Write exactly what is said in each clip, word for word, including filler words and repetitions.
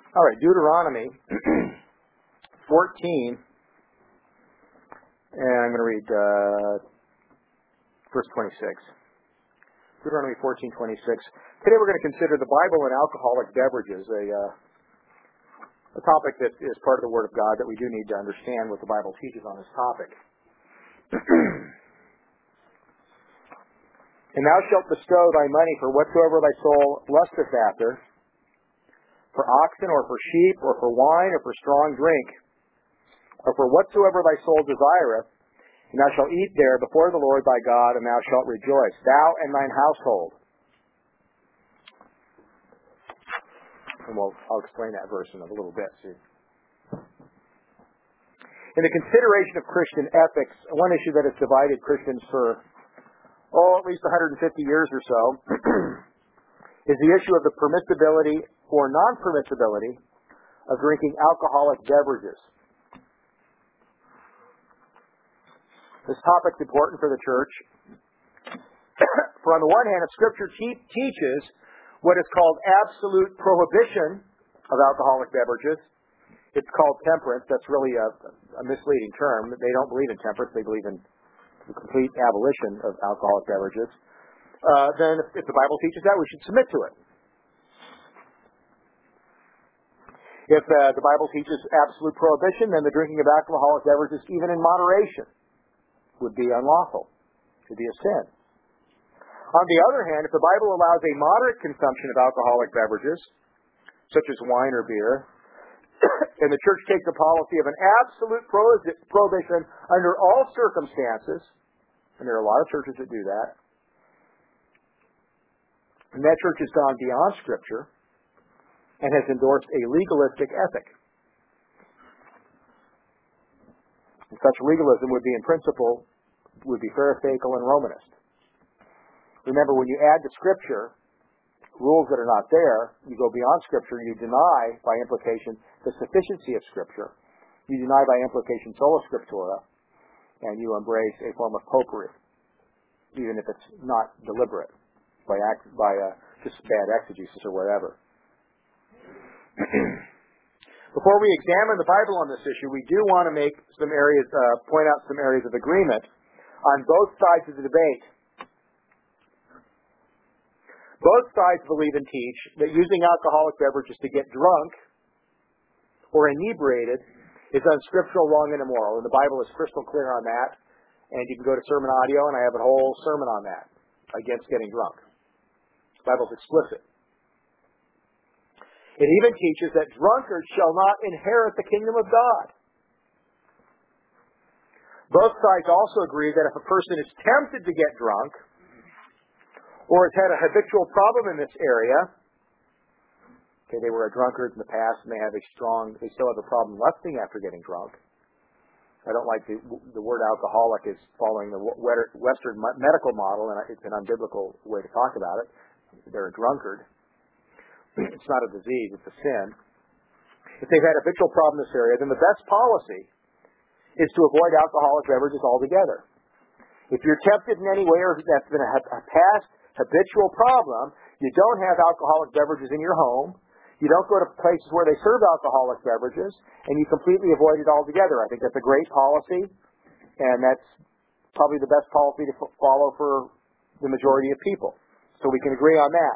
All right, Deuteronomy fourteen, and I'm going to read uh, verse twenty-six. Deuteronomy fourteen twenty-six. Today we're going to consider the Bible and alcoholic beverages, a, uh, a topic that is part of the Word of God that we do need to understand what the Bible teaches on this topic. And thou shalt bestow thy money for whatsoever thy soul lusteth after, for oxen, or for sheep, or for wine, or for strong drink, or for whatsoever thy soul desireth, and thou shalt eat there before the Lord thy God, and thou shalt rejoice, thou and thine household. And we'll, I'll explain that verse in a little bit. See. In the consideration of Christian ethics, one issue that has divided Christians for, oh, at least one hundred fifty years or so, is the issue of the permissibility or non-permissibility of drinking alcoholic beverages. This topic's important for the church. For on the one hand, if Scripture te- teaches what is called absolute prohibition of alcoholic beverages, it's called temperance. That's really a, a misleading term. They don't believe in temperance. They believe in the complete abolition of alcoholic beverages. Uh, then if, if the Bible teaches that, we should submit to it. If uh, the Bible teaches absolute prohibition, then the drinking of alcoholic beverages, even in moderation, would be unlawful. It would be a sin. On the other hand, if the Bible allows a moderate consumption of alcoholic beverages, such as wine or beer, and the church takes a policy of an absolute prohibition under all circumstances, and there are a lot of churches that do that, and that church has gone beyond Scripture and has endorsed a legalistic ethic. And such legalism would be, in principle, would be Pharisaical and Romanist. Remember, when you add to Scripture rules that are not there, you go beyond Scripture, you deny, by implication, the sufficiency of Scripture. You deny, by implication, sola scriptura, and you embrace a form of popery, even if it's not deliberate, by act, by uh, just bad exegesis or whatever. Before we examine the Bible on this issue, we do want to make some areas, uh, point out some areas of agreement on both sides of the debate. Both sides believe and teach that using alcoholic beverages to get drunk or inebriated is unscriptural, wrong, and immoral. And the Bible is crystal clear on that. And you can go to Sermon Audio, and I have a whole sermon on that, against getting drunk. The Bible's explicit. It even teaches that drunkards shall not inherit the kingdom of God. Both sides also agree that if a person is tempted to get drunk, or has had a habitual problem in this area, okay, they were a drunkard in the past, and they have a strong, they still have a problem lusting after getting drunk. I don't like the, the word alcoholic is following the Western medical model, and it's an unbiblical way to talk about it. They're a drunkard. It's not a disease, it's a sin. If they've had a habitual problem in this area, then the best policy is to avoid alcoholic beverages altogether. If you're tempted in any way, or that's been a, a past habitual problem, you don't have alcoholic beverages in your home, you don't go to places where they serve alcoholic beverages, and you completely avoid it altogether. I think that's a great policy, and that's probably the best policy to f- follow for the majority of people. So we can agree on that.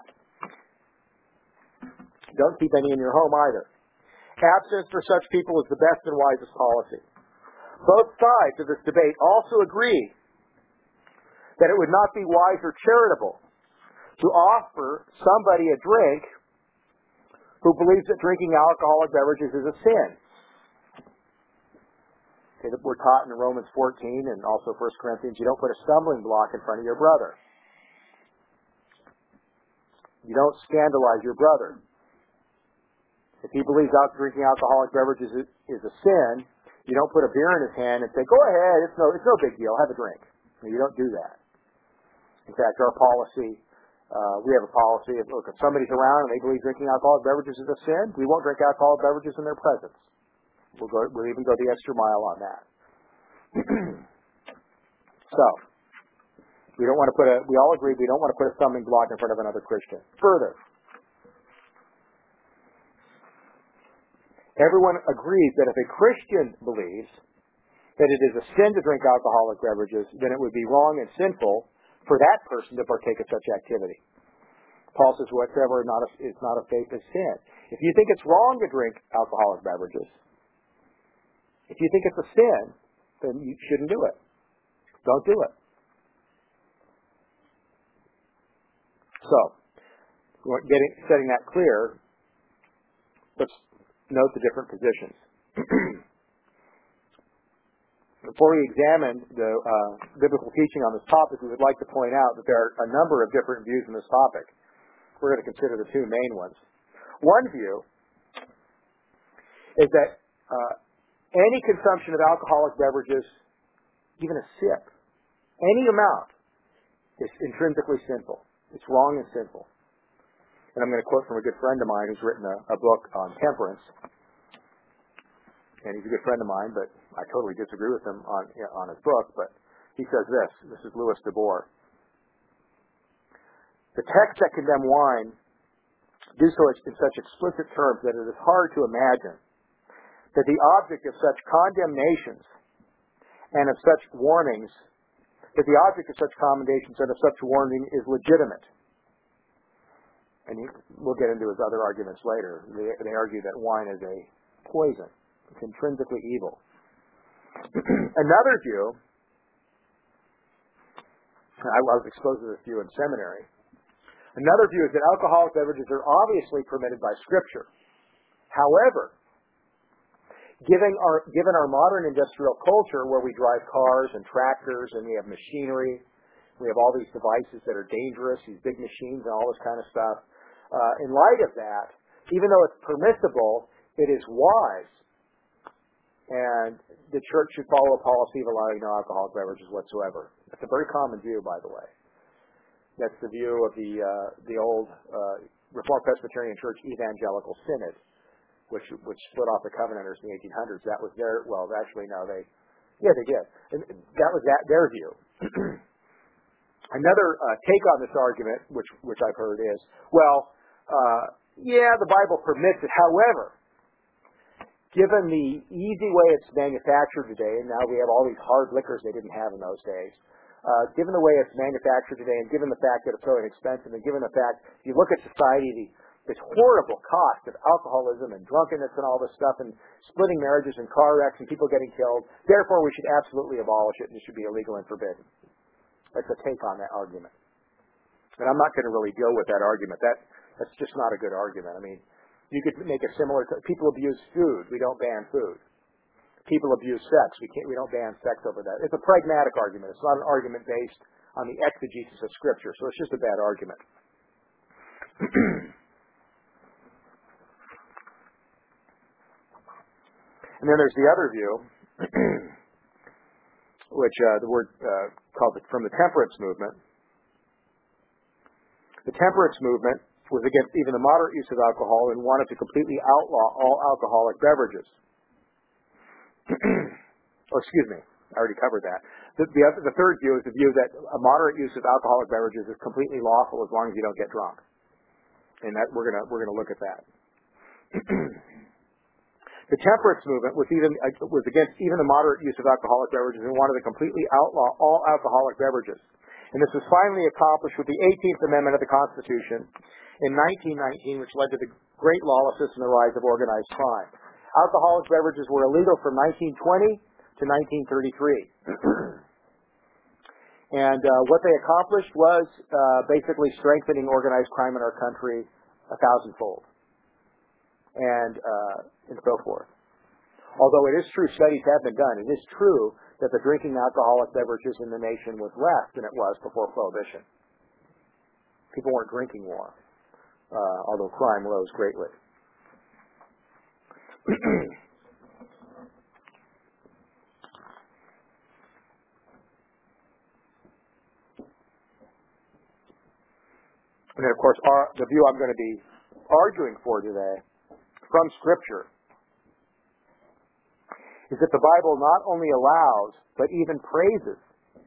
Don't keep any in your home either. Abstinence for such people is the best and wisest policy. Both sides of this debate also agree that it would not be wise or charitable to offer somebody a drink who believes that drinking alcoholic beverages is a sin. Okay, we're taught in Romans fourteen and also First Corinthians, you don't put a stumbling block in front of your brother. You don't scandalize your brother. If he believes out drinking alcoholic beverages is, is a sin, you don't put a beer in his hand and say, go ahead, it's no, it's no big deal, have a drink. No, you don't do that. In fact, our policy, uh, we have a policy of, look, if somebody's around and they believe drinking alcoholic beverages is a sin, we won't drink alcoholic beverages in their presence. We'll go, we'll even go the extra mile on that. So, we don't want to put a, we all agree we don't want to put a stumbling block in front of another Christian. Further, everyone agrees that if a Christian believes that it is a sin to drink alcoholic beverages, then it would be wrong and sinful for that person to partake of such activity. Paul says, whatsoever not a, is not of faith is sin. If you think it's wrong to drink alcoholic beverages, if you think it's a sin, then you shouldn't do it. Don't do it. So, getting, setting that clear, let's note the different positions. Before we examine the uh, biblical teaching on this topic, we would like to point out that there are a number of different views on this topic. We're going to consider the two main ones. One view is that uh, any consumption of alcoholic beverages, even a sip, any amount, is intrinsically sinful. It's wrong and sinful. And I'm going to quote from a good friend of mine who's written a, a book on temperance. And he's a good friend of mine, but I totally disagree with him on, you know, on his book. But he says this. This is Louis de Boer. The texts that condemn wine do so in such explicit terms that it is hard to imagine that the object of such condemnations and of such warnings, that the object of such commendations and of such warning is legitimate. And he, we'll get into his other arguments later. They, they argue that wine is a poison. It's intrinsically evil. Another view, I was exposed to this view in seminary, another view is that alcoholic beverages are obviously permitted by Scripture. However, given our, given our modern industrial culture where we drive cars and tractors and we have machinery, we have all these devices that are dangerous, these big machines and all this kind of stuff, uh, in light of that, even though it's permissible, it is wise, and the church should follow a policy of allowing no alcoholic beverages whatsoever. That's a very common view, by the way. That's the view of the uh, the old uh, Reformed Presbyterian Church Evangelical Synod, which which split off the Covenanters in the eighteen hundreds. That was their, well, actually, no, they, yeah, they did. And that was that their view. Another uh, take on this argument, which which I've heard is, well, uh, yeah, the Bible permits it. However, given the easy way it's manufactured today, and now we have all these hard liquors they didn't have in those days, Uh, given the way it's manufactured today, and given the fact that it's so inexpensive, and given the fact, if you look at society, the, this horrible cost of alcoholism and drunkenness and all this stuff, and splitting marriages and car wrecks and people getting killed, therefore we should absolutely abolish it and it should be illegal and forbidden. That's a take on that argument. And I'm not going to really deal with that argument. That That's just not a good argument. I mean, you could make a similar, people abuse food. We don't ban food. People abuse sex. We can't. We don't ban sex over that. It's a pragmatic argument. It's not an argument based on the exegesis of Scripture. So it's just a bad argument. And then there's the other view, which uh, the word uh, called it from the temperance movement. The temperance movement was against even the moderate use of alcohol and wanted to completely outlaw all alcoholic beverages. oh, excuse me, I already covered that. The, the, other, the third view is the view that a moderate use of alcoholic beverages is completely lawful as long as you don't get drunk, and that we're gonna we're gonna look at that. The temperance movement was even uh, was against even the moderate use of alcoholic beverages and wanted to completely outlaw all alcoholic beverages. And this was finally accomplished with the eighteenth Amendment of the Constitution in nineteen nineteen, which led to the great lawlessness and the rise of organized crime. Alcoholic beverages were illegal from nineteen twenty to nineteen thirty-three. And uh, what they accomplished was uh, basically strengthening organized crime in our country a thousandfold. And, uh, and so forth. Although it is true, studies have been done, it is true that the drinking alcoholic beverages in the nation was less than it was before Prohibition. People weren't drinking more, uh, although crime rose greatly. And then, of course, our, the view I'm going to be arguing for today from Scripture is that the Bible not only allows, but even praises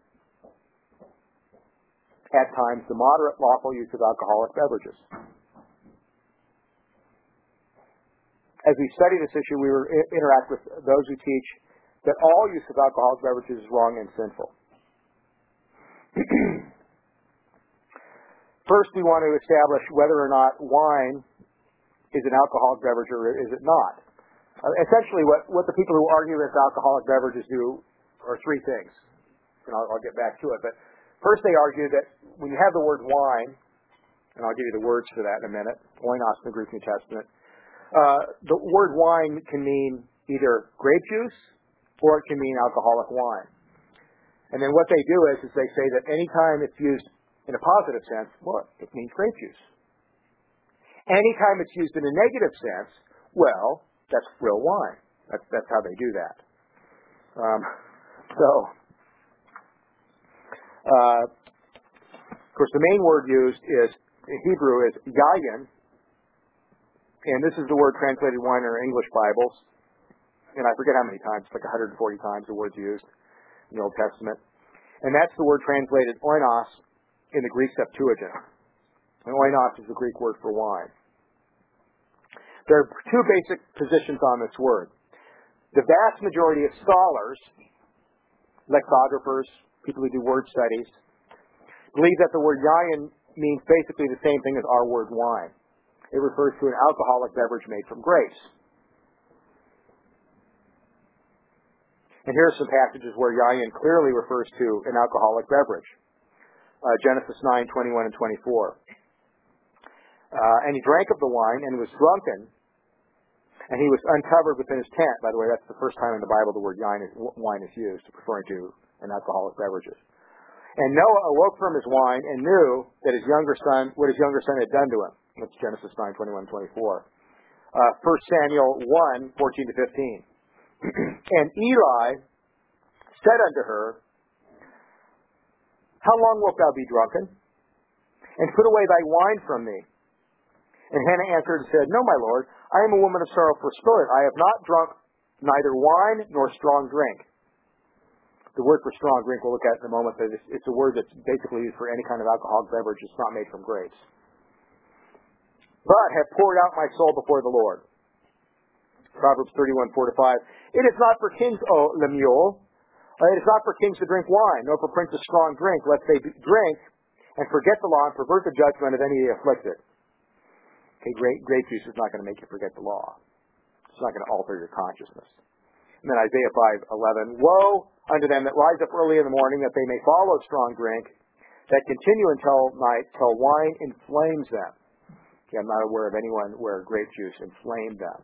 at times the moderate lawful use of alcoholic beverages. as we study this issue, we will interact with those who teach that all use of alcoholic beverages is wrong and sinful. First, we want to establish whether or not wine is an alcoholic beverage or is it not. Uh, essentially, what, what the people who argue against alcoholic beverages do are three things. And I'll, I'll get back to it. But first, they argue that when you have the word wine, and I'll give you the words for that in a minute, oinos in the Greek New Testament, uh, the word wine can mean either grape juice or it can mean alcoholic wine. And then what they do is, is they say that anytime it's used in a positive sense, well, it means grape juice. Anytime it's used in a negative sense, well, that's real wine. That's, that's how they do that. Um, so, uh, of course, the main word used is, in Hebrew, is yayin. And this is the word translated wine in our English Bibles. And I forget how many times, it's like one hundred forty times the word's used in the Old Testament. And that's the word translated oinos in the Greek Septuagint. And oinos is the Greek word for wine. There are two basic positions on this word. The vast majority of scholars, lexicographers, people who do word studies, believe that the word yayin means basically the same thing as our word wine. It refers to an alcoholic beverage made from grapes. And here are some passages where yayin clearly refers to an alcoholic beverage. Uh, Genesis nine, twenty-one and twenty-four. Uh, and he drank of the wine and was drunken, and he was uncovered within his tent. By the way, that's the first time in the Bible the word yayin is, wine is used, referring to an alcoholic beverages. And Noah awoke from his wine and knew that his younger son, what his younger son had done to him. That's Genesis nine, twenty-one and twenty-four. Uh, First Samuel one, fourteen to fifteen. And Eli said unto her, How long wilt thou be drunken? And put away thy wine from me. And Hannah answered and said, No, my lord, I am a woman of sorrow for spirit. I have not drunk neither wine nor strong drink. The word for strong drink we'll look at in a moment, but it's, it's a word that's basically used for any kind of alcoholic beverage that's not made from grapes. But have poured out my soul before the Lord. Proverbs thirty-one, four to five. It is not for kings, O Lemuel. It is not for kings to drink wine, nor for princes strong drink, lest they drink and forget the law and pervert the judgment of any afflicted. Okay, grape, grape juice is not going to make you forget the law. It's not going to alter your consciousness. And then Isaiah five, eleven. Woe unto them that rise up early in the morning, that they may follow strong drink, that continue until night, till wine inflames them. Okay, I'm not aware of anyone where grape juice inflamed them.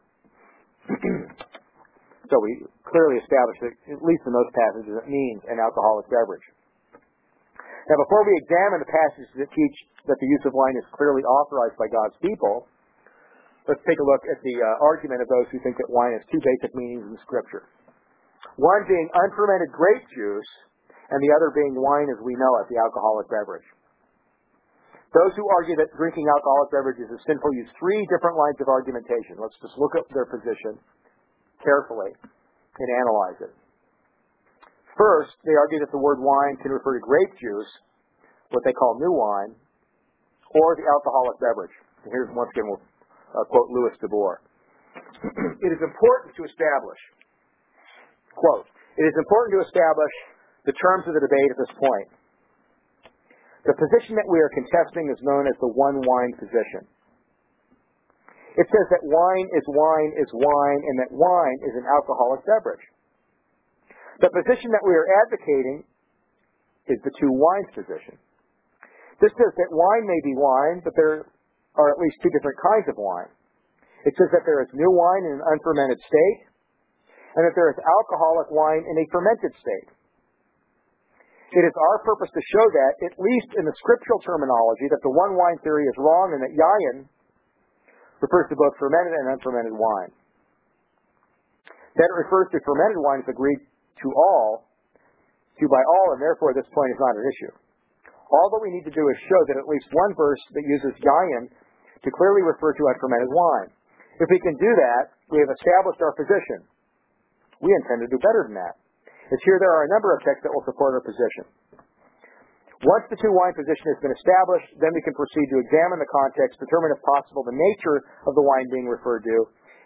So we clearly established that, at least in those passages, it means an alcoholic beverage. Now, before we examine the passages that teach that the use of wine is clearly authorized by God's people, let's take a look at the uh, argument of those who think that wine has two basic meanings in Scripture. One being unfermented grape juice, and the other being wine as we know it, the alcoholic beverage. Those who argue that drinking alcoholic beverages is sinful use three different lines of argumentation. Let's just look at their position carefully and analyze it. First, they argue that the word wine can refer to grape juice, what they call new wine, or the alcoholic beverage. And here's, once again, we'll uh, quote Louis de Boer. It is important to establish, quote, it is important to establish the terms of the debate at this point. The position that we are contesting is known as the one wine position. It says that wine is wine is wine, and that wine is an alcoholic beverage. The position that we are advocating is the two wines position. This says that wine may be wine, but there are at least two different kinds of wine. It says that there is new wine in an unfermented state, and that there is alcoholic wine in a fermented state. It is our purpose to show that, at least in the scriptural terminology, that the one wine theory is wrong and that yayin refers to both fermented and unfermented wine. That it refers to fermented wine is agreed to all, to by all, and therefore this point is not an issue. All that we need to do is show that at least one verse that uses yayin to clearly refer to unfermented wine. If we can do that, we have established our position. We intend to do better than that. It's here there are a number of texts that will support our position. Once the two wine position has been established, then we can proceed to examine the context, determine if possible the nature of the wine being referred to,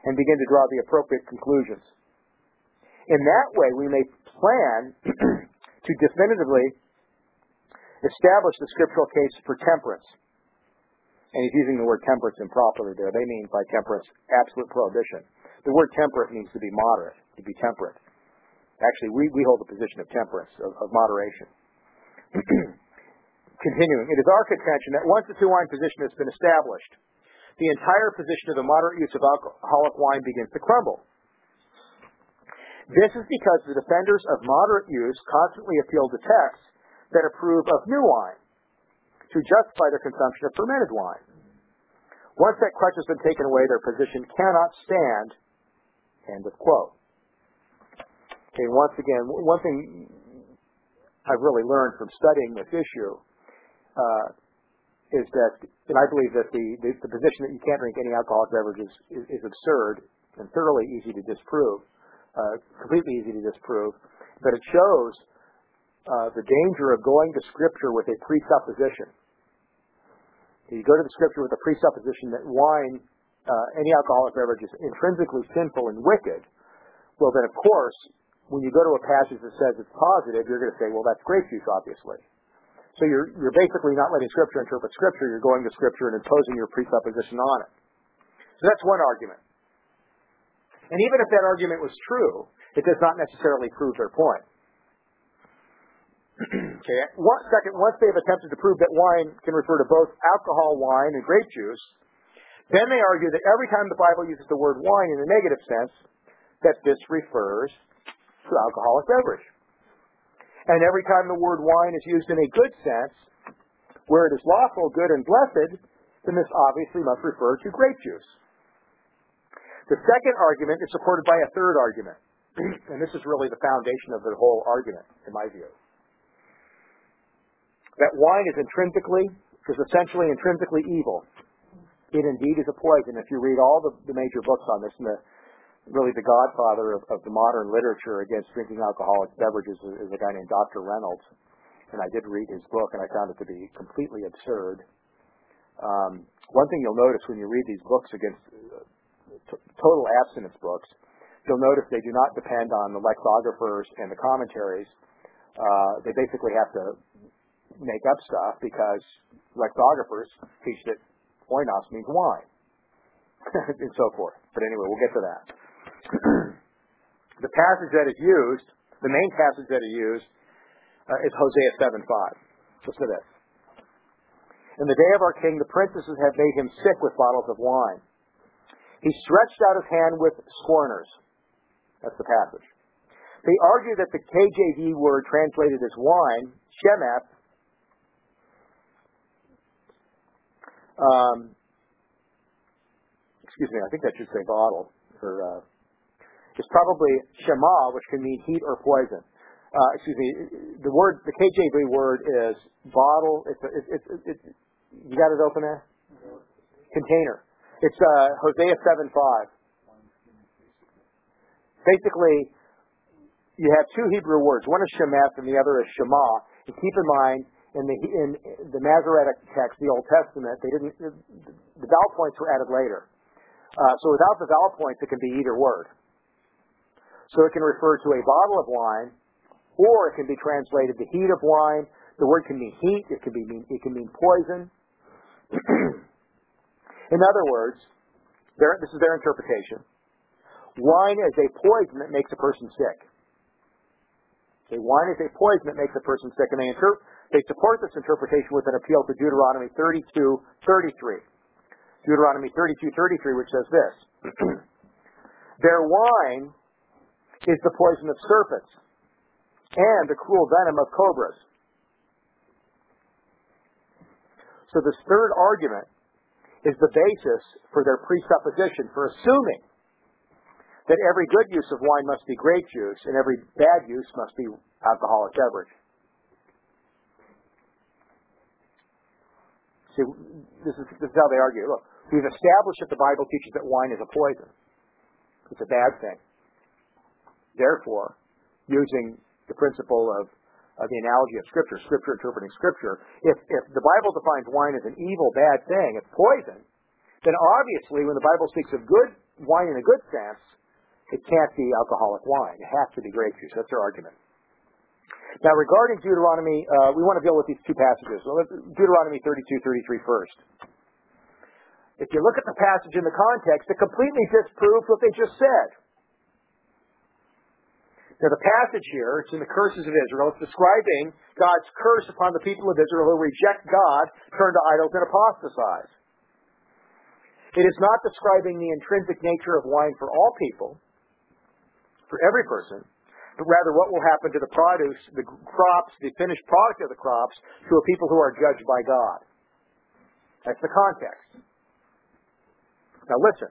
and begin to draw the appropriate conclusions. In that way, we may plan to definitively establish the scriptural case for temperance. And he's using the word temperance improperly there. They mean by temperance absolute prohibition. The word temperate means to be moderate, to be temperate. Actually, we, we hold the position of temperance, of, of moderation. Continuing, it is our contention that once the two-wine position has been established, the entire position of the moderate use of alcoholic wine begins to crumble. This is because the defenders of moderate use constantly appeal to texts that approve of new wine to justify their consumption of fermented wine. Once that crutch has been taken away, their position cannot stand. End of quote. Okay, once again, one thing I've really learned from studying this issue uh, is that, and I believe that the, the, the position that you can't drink any alcoholic beverages is, is absurd and thoroughly easy to disprove, uh, completely easy to disprove, but it shows uh, the danger of going to Scripture with a presupposition. You go to the Scripture with a presupposition that wine, uh, any alcoholic beverage is intrinsically sinful and wicked, well then of course, when you go to a passage that says it's positive, you're going to say, well, that's grape juice, obviously. So you're you're basically not letting Scripture interpret Scripture. You're going to Scripture and imposing your presupposition on it. So that's one argument. And even if that argument was true, it does not necessarily prove their point. Okay. One, second, once they have attempted to prove that wine can refer to both alcohol, wine, and grape juice, then they argue that every time the Bible uses the word wine in a negative sense, that this refers to alcoholic beverage. And every time the word wine is used in a good sense, where it is lawful, good, and blessed, then this obviously must refer to grape juice. The second argument is supported by a third argument. And this is really the foundation of the whole argument, in my view. That wine is intrinsically, is essentially intrinsically evil. It indeed is a poison. If you read all the, the major books on this, and the really the godfather of, of the modern literature against drinking alcoholic beverages is, is a guy named Doctor Reynolds. And I did read his book, and I found it to be completely absurd. Um, one thing you'll notice when you read these books against uh, t- total abstinence books, you'll notice they do not depend on the lexicographers and the commentaries. Uh, they basically have to make up stuff because lexicographers teach that oinos means wine and so forth. But anyway, we'll get to that. The passage that is used, the main passage that is used, uh, is Hosea seven five. Listen to this. In the day of our king, the princesses have made him sick with bottles of wine. He stretched out his hand with scorners. That's the passage. They argue that the K J V word translated as wine, shemeth, um, excuse me, I think that should say bottle, or uh, it's probably shema, which can mean heat or poison. Uh, excuse me, the word, the K J V word is bottle. It's, a, it's, it's, it's you got it open there? Container. It's uh, Hosea seven five. Basically, you have two Hebrew words. One is shemeth and the other is shema. And keep in mind, in the in the Masoretic text, the Old Testament, they didn't. The vowel points were added later. Uh, so without the vowel points, it can be either word. So it can refer to a bottle of wine, or it can be translated the heat of wine. The word can mean heat. It can be mean, it can mean poison. In other words, their, this is their interpretation. Wine is a poison that makes a person sick. Okay, wine is a poison that makes a person sick, and they inter- they support this interpretation with an appeal to Deuteronomy thirty-two thirty-three. Deuteronomy thirty-two thirty-three, which says this: their wine is the poison of serpents and the cruel venom of cobras. So this third argument is the basis for their presupposition for assuming that every good use of wine must be grape juice and every bad use must be alcoholic beverage. See, this is, this is how they argue. Look, we've established that the Bible teaches that wine is a poison. It's a bad thing. Therefore, using the principle of, of the analogy of Scripture, Scripture interpreting Scripture, if, if the Bible defines wine as an evil, bad thing, it's poison, then obviously when the Bible speaks of good wine in a good sense, it can't be alcoholic wine. It has to be grape juice. That's their argument. Now, regarding Deuteronomy, uh, we want to deal with these two passages. So let's, Deuteronomy thirty-two thirty-three first. If you look at the passage in the context, it completely disproves what they just said. Now, the passage here, it's in the curses of Israel. It's describing God's curse upon the people of Israel who reject God, turn to idols, and apostatize. It is not describing the intrinsic nature of wine for all people, for every person, but rather what will happen to the produce, the crops, the finished product of the crops, to a people who are judged by God. That's the context. Now listen.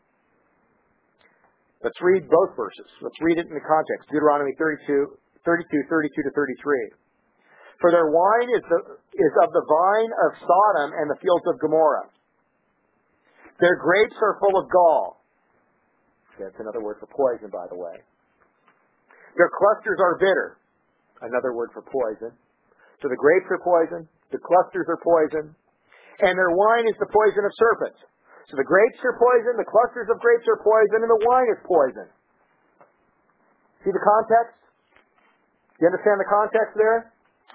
Let's read both verses. Let's read it in the context. Deuteronomy thirty-two, thirty-two, thirty-two to thirty-three. For their wine is, the, is of the vine of Sodom and the fields of Gomorrah. Their grapes are full of gall. That's another word for poison, by the way. Their clusters are bitter. Another word for poison. So the grapes are poison, the clusters are poison, and their wine is the poison of serpents. So the grapes are poison, the clusters of grapes are poison, and the wine is poison. See the context? Do you understand the context there?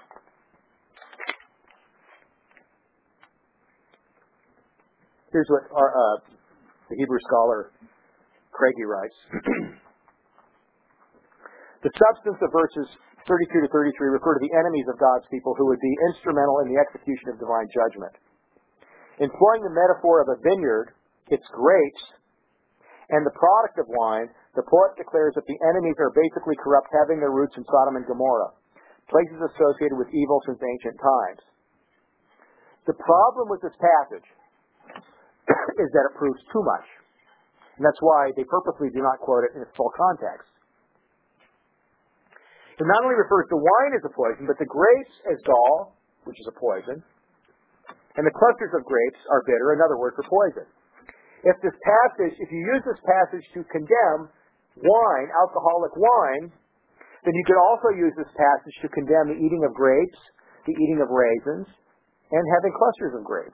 Here's what our, uh, the Hebrew scholar Craigie writes. The substance of verses thirty-two to thirty-three refer to the enemies of God's people who would be instrumental in the execution of divine judgment. Employing the metaphor of a vineyard, its grapes, and the product of wine, the poet declares that the enemies are basically corrupt, having their roots in Sodom and Gomorrah, places associated with evil since ancient times. The problem with this passage is that it proves too much. And that's why they purposely do not quote it in its full context. It not only refers to wine as a poison, but the grapes as gall, which is a poison, and the clusters of grapes are bitter, another word for poison. If this passage, if you use this passage to condemn wine, alcoholic wine, then you could also use this passage to condemn the eating of grapes, the eating of raisins, and having clusters of grapes.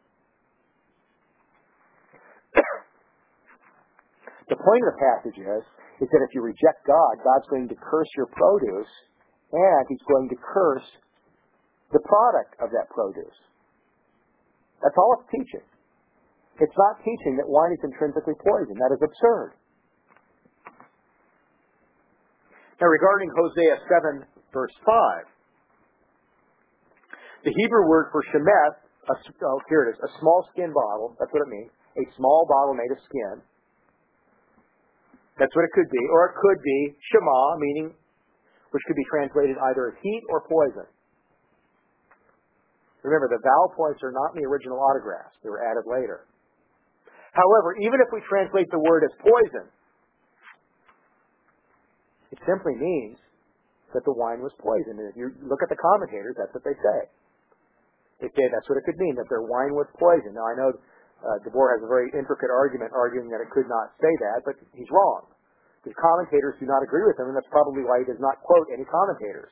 The point of the passage is, is that if you reject God, God's going to curse your produce, and He's going to curse the product of that produce. That's all it's teaching. It's not teaching that wine is intrinsically poison. That is absurd. Now, regarding Hosea seven, verse five, the Hebrew word for shemeth, a, oh, here it is, a small skin bottle, that's what it means, a small bottle made of skin. That's what it could be. Or it could be shema, meaning, which could be translated either as heat or poison. Remember, the vowel points are not in the original autographs. They were added later. However, even if we translate the word as poison, it simply means that the wine was poison. And if you look at the commentators, that's what they say. They say that's what it could mean, that their wine was poison. Now, I know uh, DeBoer has a very intricate argument arguing that it could not say that, but he's wrong. The commentators do not agree with him, and that's probably why he does not quote any commentators.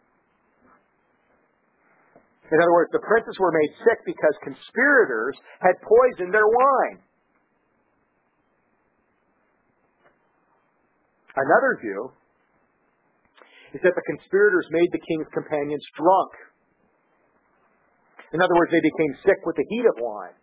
In other words, the princes were made sick because conspirators had poisoned their wine. Another view is that the conspirators made the king's companions drunk. In other words, they became sick with the heat of wine.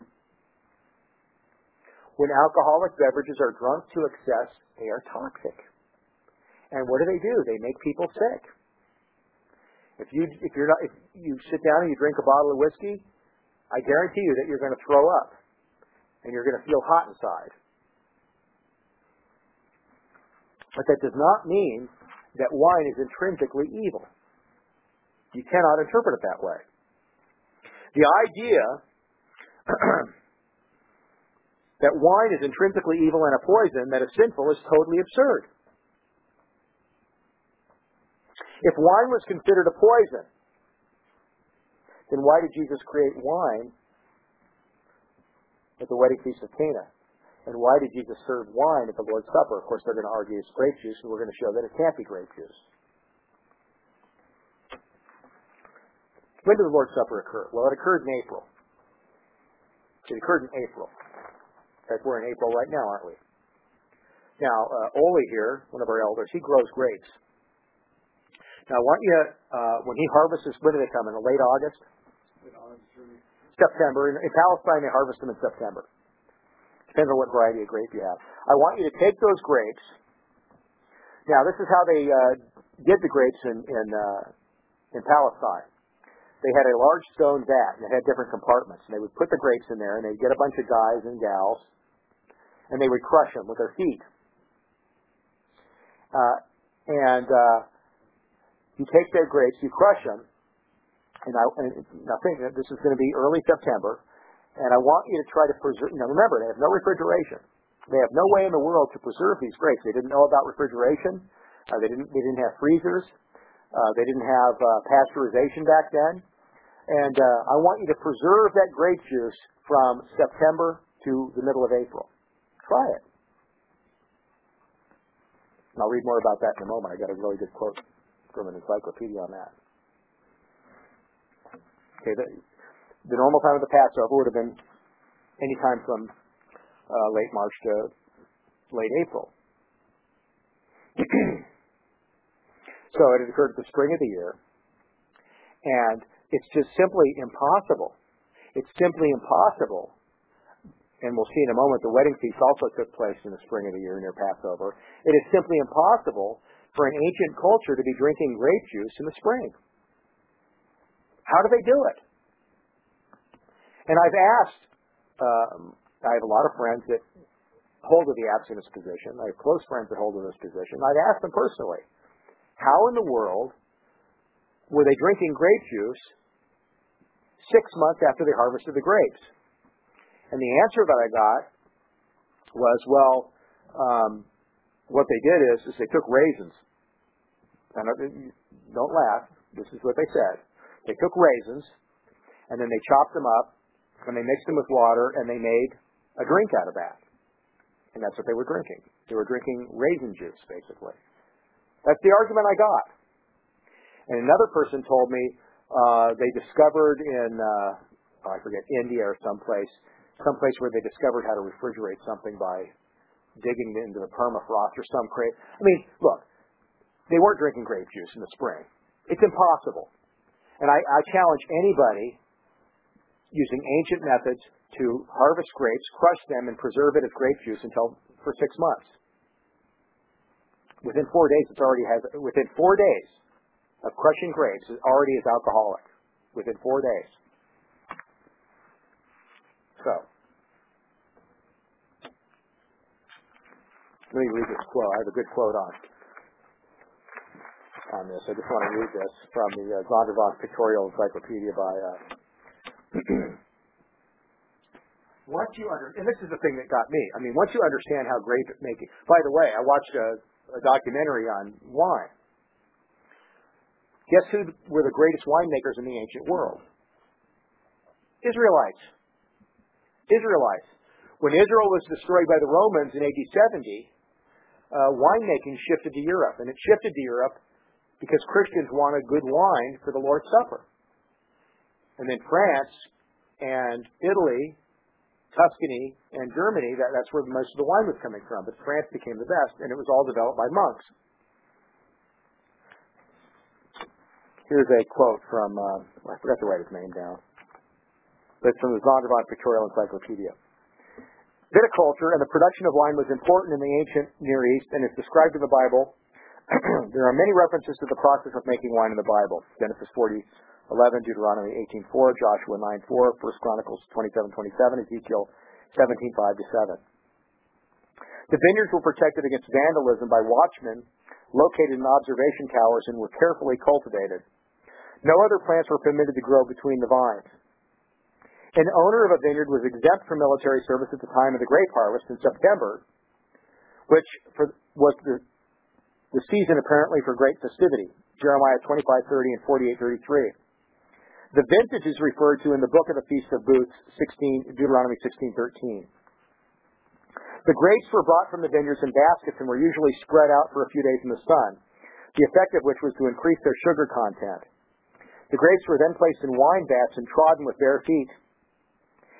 When alcoholic beverages are drunk to excess, they are toxic. And what do they do? They make people sick. If you if you're not if you sit down and you drink a bottle of whiskey, I guarantee you that you're going to throw up and you're going to feel hot inside. But that does not mean that wine is intrinsically evil. You cannot interpret it that way. The idea that wine is intrinsically evil and a poison that is sinful is totally absurd. If wine was considered a poison, then why did Jesus create wine at the wedding feast of Cana? And why did Jesus serve wine at the Lord's Supper? Of course, they're going to argue it's grape juice, and we're going to show that it can't be grape juice. When did the Lord's Supper occur? Well, it occurred in April. It occurred in April. In fact, we're in April right now, aren't we? Now, uh, Ole here, one of our elders, he grows grapes. Now, I want you, uh, when he harvests, when do they come? In late August? September. In, in Palestine, they harvest them in September. Depends on what variety of grape you have. I want you to take those grapes. Now, this is how they uh, did the grapes in in, uh, in Palestine. They had a large stone vat, and it had different compartments. And they would put the grapes in there, and they'd get a bunch of guys and gals, and they would crush them with their feet. Uh, and uh, you take their grapes, you crush them, and I, and now think that this is going to be early September, and I want you to try to preserve. Now remember, they have no refrigeration. They have no way in the world to preserve these grapes. They didn't know about refrigeration. Uh, they didn't. They didn't have freezers. Uh, they didn't have uh, pasteurization back then. And uh, I want you to preserve that grape juice from September to the middle of April. Try it. And I'll read more about that in a moment. I got a really good quote from an encyclopedia on that. Okay, the, the normal time of the Passover would have been any time from uh, late March to late April. So it had occurred at the spring of the year, and it's just simply impossible. It's simply impossible, and we'll see in a moment the wedding feast also took place in the spring of the year near Passover. It is simply impossible for an ancient culture to be drinking grape juice in the spring. How do they do it? And I've asked, um, I have a lot of friends that hold to the abstinence position. I have close friends that hold to this position. I've asked them personally, how in the world were they drinking grape juice six months after they harvested the grapes? And the answer that I got was, well, um, what they did is, is they took raisins. And don't laugh. This is what they said. They took raisins, and then they chopped them up, and they mixed them with water, and they made a drink out of that. And that's what they were drinking. They were drinking raisin juice, basically. That's the argument I got. And another person told me uh, they discovered in, uh, oh, I forget, India or someplace, someplace where they discovered how to refrigerate something by digging into the permafrost or some crate. I mean, look, they weren't drinking grape juice in the spring. It's impossible. And I, I challenge anybody using ancient methods to harvest grapes, crush them, and preserve it as grape juice until for six months. Within four days, it's already has. Within four days of crushing grapes, it already is alcoholic. Within four days. So, let me read this quote. I have a good quote on on this. I just want to read this from the uh, Zondervan Pictorial Encyclopedia by. Uh, once you under, and this is the thing that got me. I mean, once you understand how grape making. By the way, I watched a. a documentary on wine. Guess who were the greatest winemakers in the ancient world? Israelites. Israelites. When Israel was destroyed by the Romans in A D seventy, uh, winemaking shifted to Europe. And it shifted to Europe because Christians wanted good wine for the Lord's Supper. And then France and Italy, Tuscany and Germany, that, that's where most of the wine was coming from. But France became the best, and it was all developed by monks. Here's a quote from, uh, I forgot to write his name down. But it's from the Zondervan Pictorial Encyclopedia. Viticulture and the production of wine was important in the ancient Near East and is described in the Bible. There are many references to the process of making wine in the Bible. Genesis forty eleven, Deuteronomy eighteen four, Joshua nine four, First Chronicles twenty-seven twenty-seven, Ezekiel seventeen five to seven. The vineyards were protected against vandalism by watchmen located in observation towers and were carefully cultivated. No other plants were permitted to grow between the vines. An owner of a vineyard was exempt from military service at the time of the grape harvest in September, which for, was the, the season apparently for great festivity. Jeremiah twenty-five thirty and forty-eight thirty-three. The vintage is referred to in the book of the Feast of Booths, sixteen, Deuteronomy sixteen thirteen. The grapes were brought from the vineyards in baskets and were usually spread out for a few days in the sun, the effect of which was to increase their sugar content. The grapes were then placed in wine vats and trodden with bare feet.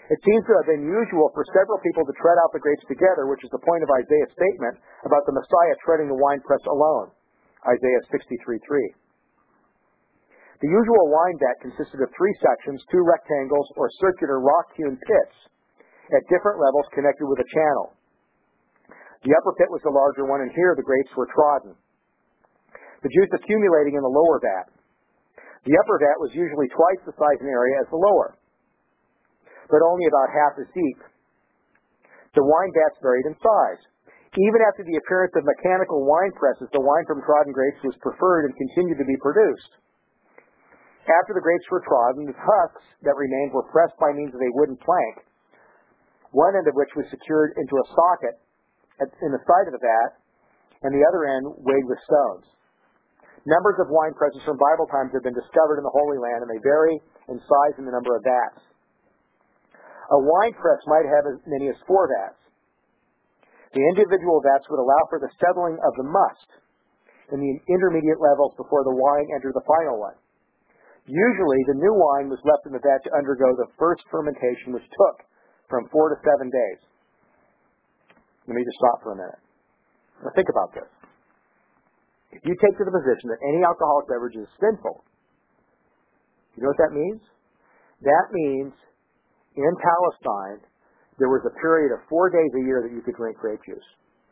It seems to have been usual for several people to tread out the grapes together, which is the point of Isaiah's statement about the Messiah treading the winepress alone. Isaiah sixty-three three. The usual wine vat consisted of three sections, two rectangles or circular rock-hewn pits at different levels connected with a channel. The upper pit was the larger one, and here the grapes were trodden, the juice accumulating in the lower vat. The upper vat was usually twice the size and area as the lower, but only about half as deep. The wine vats varied in size. Even after the appearance of mechanical wine presses, the wine from trodden grapes was preferred and continued to be produced. After the grapes were trodden, the husks that remained were pressed by means of a wooden plank, one end of which was secured into a socket in the side of the vat, and the other end weighed with stones. Numbers of wine presses from Bible times have been discovered in the Holy Land, and they vary in size and the number of vats. A wine press might have as many as four vats. The individual vats would allow for the settling of the must in the intermediate levels before the wine entered the final one. Usually, the new wine was left in the vat to undergo the first fermentation, which took from four to seven days. Let me just stop for a minute. Now think about this. If you take to the position that any alcoholic beverage is sinful, you know what that means? That means in Palestine, there was a period of four days a year that you could drink grape juice.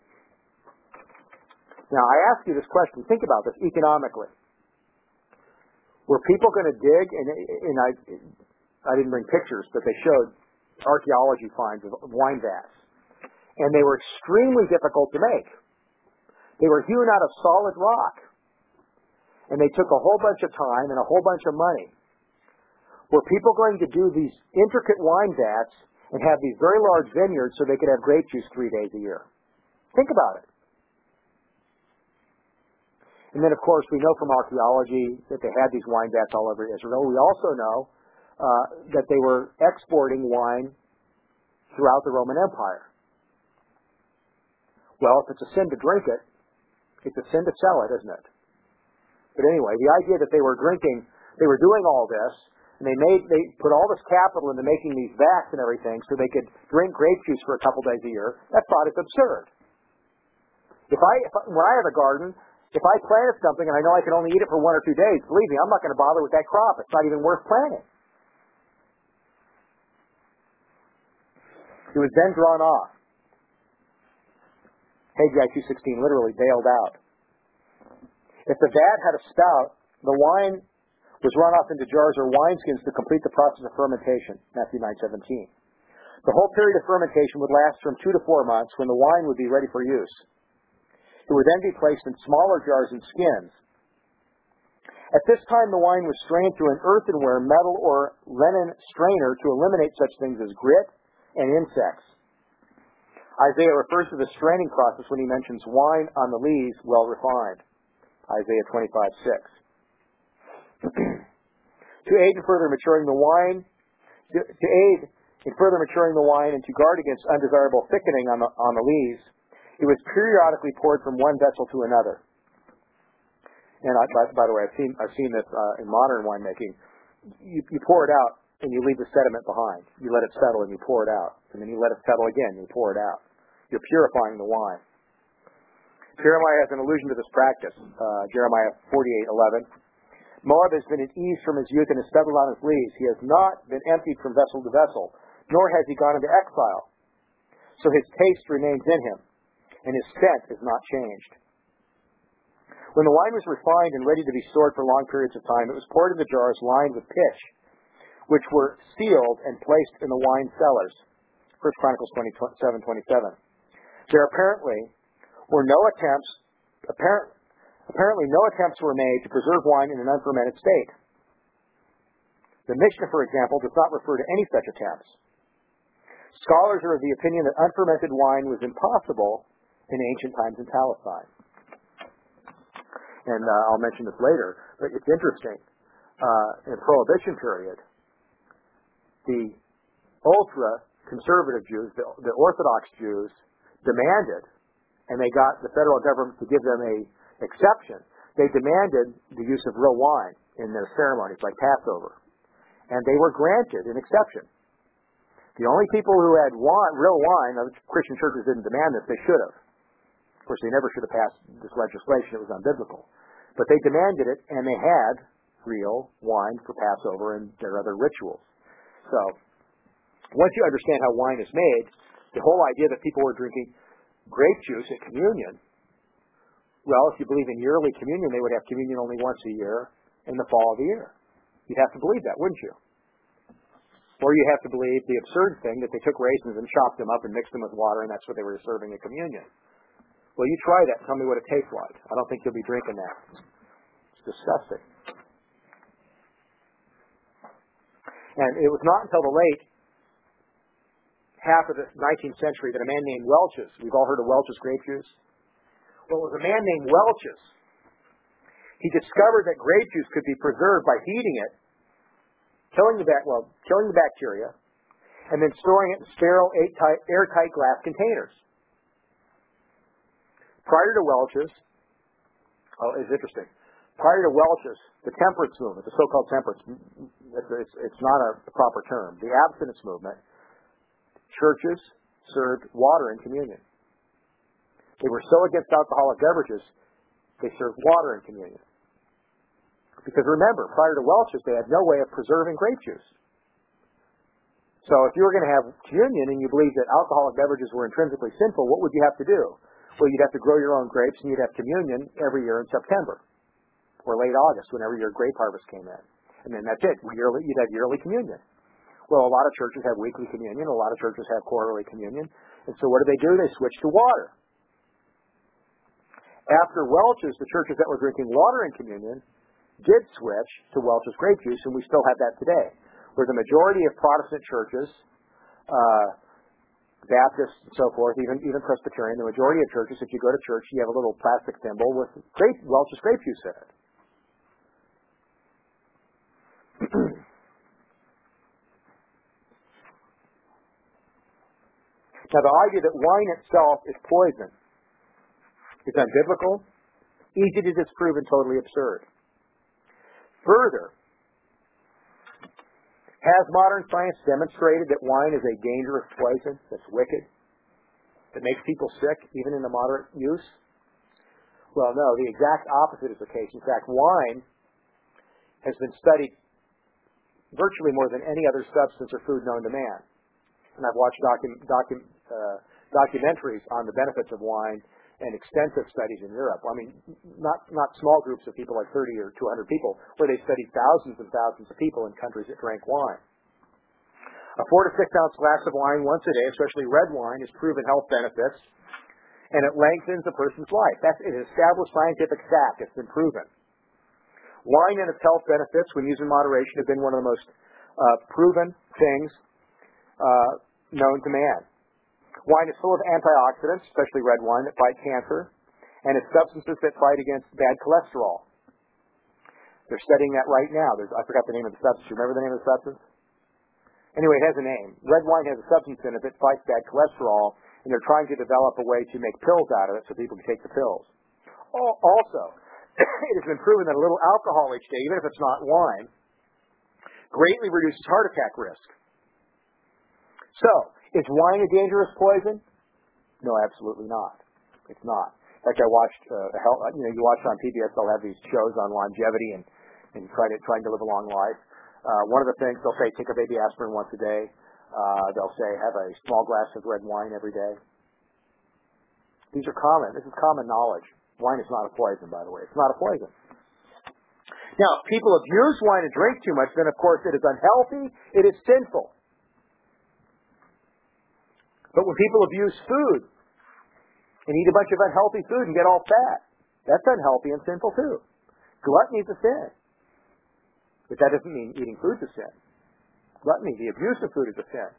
Now, I ask you this question. Think about this economically. Were people going to dig, and, and I, I didn't bring pictures, but they showed archaeology finds of wine vats. And they were extremely difficult to make. They were hewn out of solid rock. And they took a whole bunch of time and a whole bunch of money. Were people going to do these intricate wine vats and have these very large vineyards so they could have grape juice three days a year? Think about it. And then, of course, we know from archaeology that they had these wine vats all over Israel. We also know uh, that they were exporting wine throughout the Roman Empire. Well, if it's a sin to drink it, it's a sin to sell it, isn't it? But anyway, the idea that they were drinking, they were doing all this, and they made, they put all this capital into making these vats and everything so they could drink grape juice for a couple days a year, that thought is absurd. If I, if I, when I have a garden, if I planted something and I know I can only eat it for one or two days, believe me, I'm not going to bother with that crop. It's not even worth planting. It was then drawn off. Haggai two sixteen literally bailed out. If the vat had a spout, the wine was run off into jars or wineskins to complete the process of fermentation, Matthew nine seventeen. The whole period of fermentation would last from two to four months when the wine would be ready for use. It would then be placed in smaller jars and skins. At this time, the wine was strained through an earthenware, metal, or linen strainer to eliminate such things as grit and insects. Isaiah refers to the straining process when he mentions wine on the lees well refined. Isaiah twenty-five six. To aid in further maturing the wine, to, to aid in further maturing the wine and to guard against undesirable thickening on the, on the lees, it was periodically poured from one vessel to another. And I, by, by the way, I've seen I've seen this uh, in modern winemaking. You, you pour it out and you leave the sediment behind. You let it settle and you pour it out, and then you let it settle again and you pour it out. You're purifying the wine. Jeremiah has an allusion to this practice. Uh, Jeremiah forty-eight eleven. Moab has been at ease from his youth and has settled on his lees. He has not been emptied from vessel to vessel, nor has he gone into exile. So his taste remains in him, and his scent is not changed. When the wine was refined and ready to be stored for long periods of time, it was poured into jars lined with pitch, which were sealed and placed in the wine cellars. First Chronicles twenty-seven twenty-seven. There apparently were no attempts, apparent, apparently no attempts were made to preserve wine in an unfermented state. The Mishnah, for example, does not refer to any such attempts. Scholars are of the opinion that unfermented wine was impossible in ancient times in Palestine. And uh, I'll mention this later, but it's interesting. Uh, in the Prohibition period, the ultra-conservative Jews, the, the Orthodox Jews, demanded, and they got the federal government to give them a exception. They demanded the use of real wine in their ceremonies, like Passover. And they were granted an exception. The only people who had wine, real wine, now the Christian churches didn't demand this, they should have. Of course, they never should have passed this legislation. It was unbiblical. But they demanded it, and they had real wine for Passover and their other rituals. So, once you understand how wine is made, the whole idea that people were drinking grape juice at communion, well, if you believe in yearly communion, they would have communion only once a year in the fall of the year. You'd have to believe that, wouldn't you? Or you have to believe the absurd thing that they took raisins and chopped them up and mixed them with water, and that's what they were serving at communion. Well, you try that. Tell me what it tastes like. I don't think you'll be drinking that. It's disgusting. And it was not until the late half of the nineteenth century that a man named Welch's, we've all heard of Welch's grape juice? Well, it was a man named Welch's. He discovered that grape juice could be preserved by heating it, killing the, bac- well, killing the bacteria, and then storing it in sterile, airtight glass containers. Prior to Welch's, oh, it's interesting. Prior to Welch's, the temperance movement, the so-called temperance, it's, it's, it's not a proper term. The abstinence movement, churches served water in communion. They were so against alcoholic beverages, they served water in communion. Because remember, prior to Welch's, they had no way of preserving grape juice. So if you were going to have communion and you believed that alcoholic beverages were intrinsically sinful, what would you have to do? Well, you'd have to grow your own grapes, and you'd have communion every year in September or late August, whenever your grape harvest came in. And then that's it. Yearly, you'd have yearly communion. Well, a lot of churches have weekly communion. A lot of churches have quarterly communion. And so what do they do? They switch to water. After Welch's, the churches that were drinking water in communion did switch to Welch's grape juice, and we still have that today, where the majority of Protestant churches, uh, Baptists and so forth, even even Presbyterian, the majority of churches, if you go to church, you have a little plastic thimble with grape, Welch's grape juice in it. Now, the idea that wine itself is poison is unbiblical, easy to disprove, and totally absurd. Further, has modern science demonstrated that wine is a dangerous poison that's wicked, that makes people sick, even in the moderate use? Well, no, the exact opposite is the case. In fact, wine has been studied virtually more than any other substance or food known to man. And I've watched docu- docu- uh, documentaries on the benefits of wine and extensive studies in Europe. I mean, not not small groups of people like thirty or two hundred people, where they studied thousands and thousands of people in countries that drank wine. A four to six ounce glass of wine once a day, especially red wine, has proven health benefits, and it lengthens a person's life. That's an established scientific fact. It's been proven. Wine and its health benefits, when used in moderation, have been one of the most uh, proven things uh, known to man. Wine is full of antioxidants, especially red wine, that fight cancer, and it's substances that fight against bad cholesterol. They're studying that right now. There's, I forgot the name of the substance. You remember the name of the substance? Anyway, it has a name. Red wine has a substance in it that fights bad cholesterol, and they're trying to develop a way to make pills out of it so people can take the pills. Also, it has been proven that a little alcohol each day, even if it's not wine, greatly reduces heart attack risk. So, is wine a dangerous poison? No, absolutely not. It's not. In fact, I watched, uh, health, you know, you watch on P B S, they'll have these shows on longevity and, and try to, trying to live a long life. Uh, one of the things, they'll say, take a baby aspirin once a day. Uh, they'll say, have a small glass of red wine every day. These are common. This is common knowledge. Wine is not a poison, by the way. It's not a poison. Now, if people abuse wine and drink too much, then, of course, it is unhealthy. It is sinful. But when people abuse food and eat a bunch of unhealthy food and get all fat, that's unhealthy and sinful too. Gluttony is a sin. But that doesn't mean eating food is a sin. Gluttony, the abuse of food, is a sin.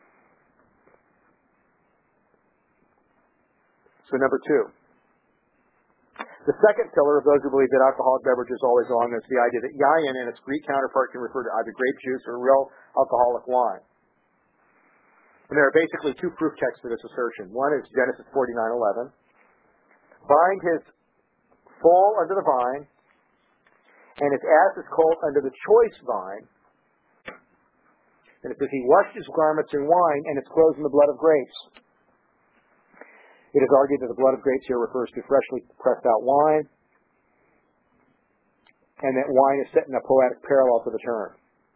So number two. The second pillar of those who believe that alcoholic beverage is always wrong is the idea that yayin and its Greek counterpart can refer to either grape juice or real alcoholic wine. And there are basically two proof texts for this assertion. One is Genesis forty-nine eleven. Bind his foal under the vine, and his ass is colt under the choice vine. And it says he washed his garments in wine and his clothes in the blood of grapes. It is argued that the blood of grapes here refers to freshly pressed out wine, and that wine is set in a poetic parallel to the term.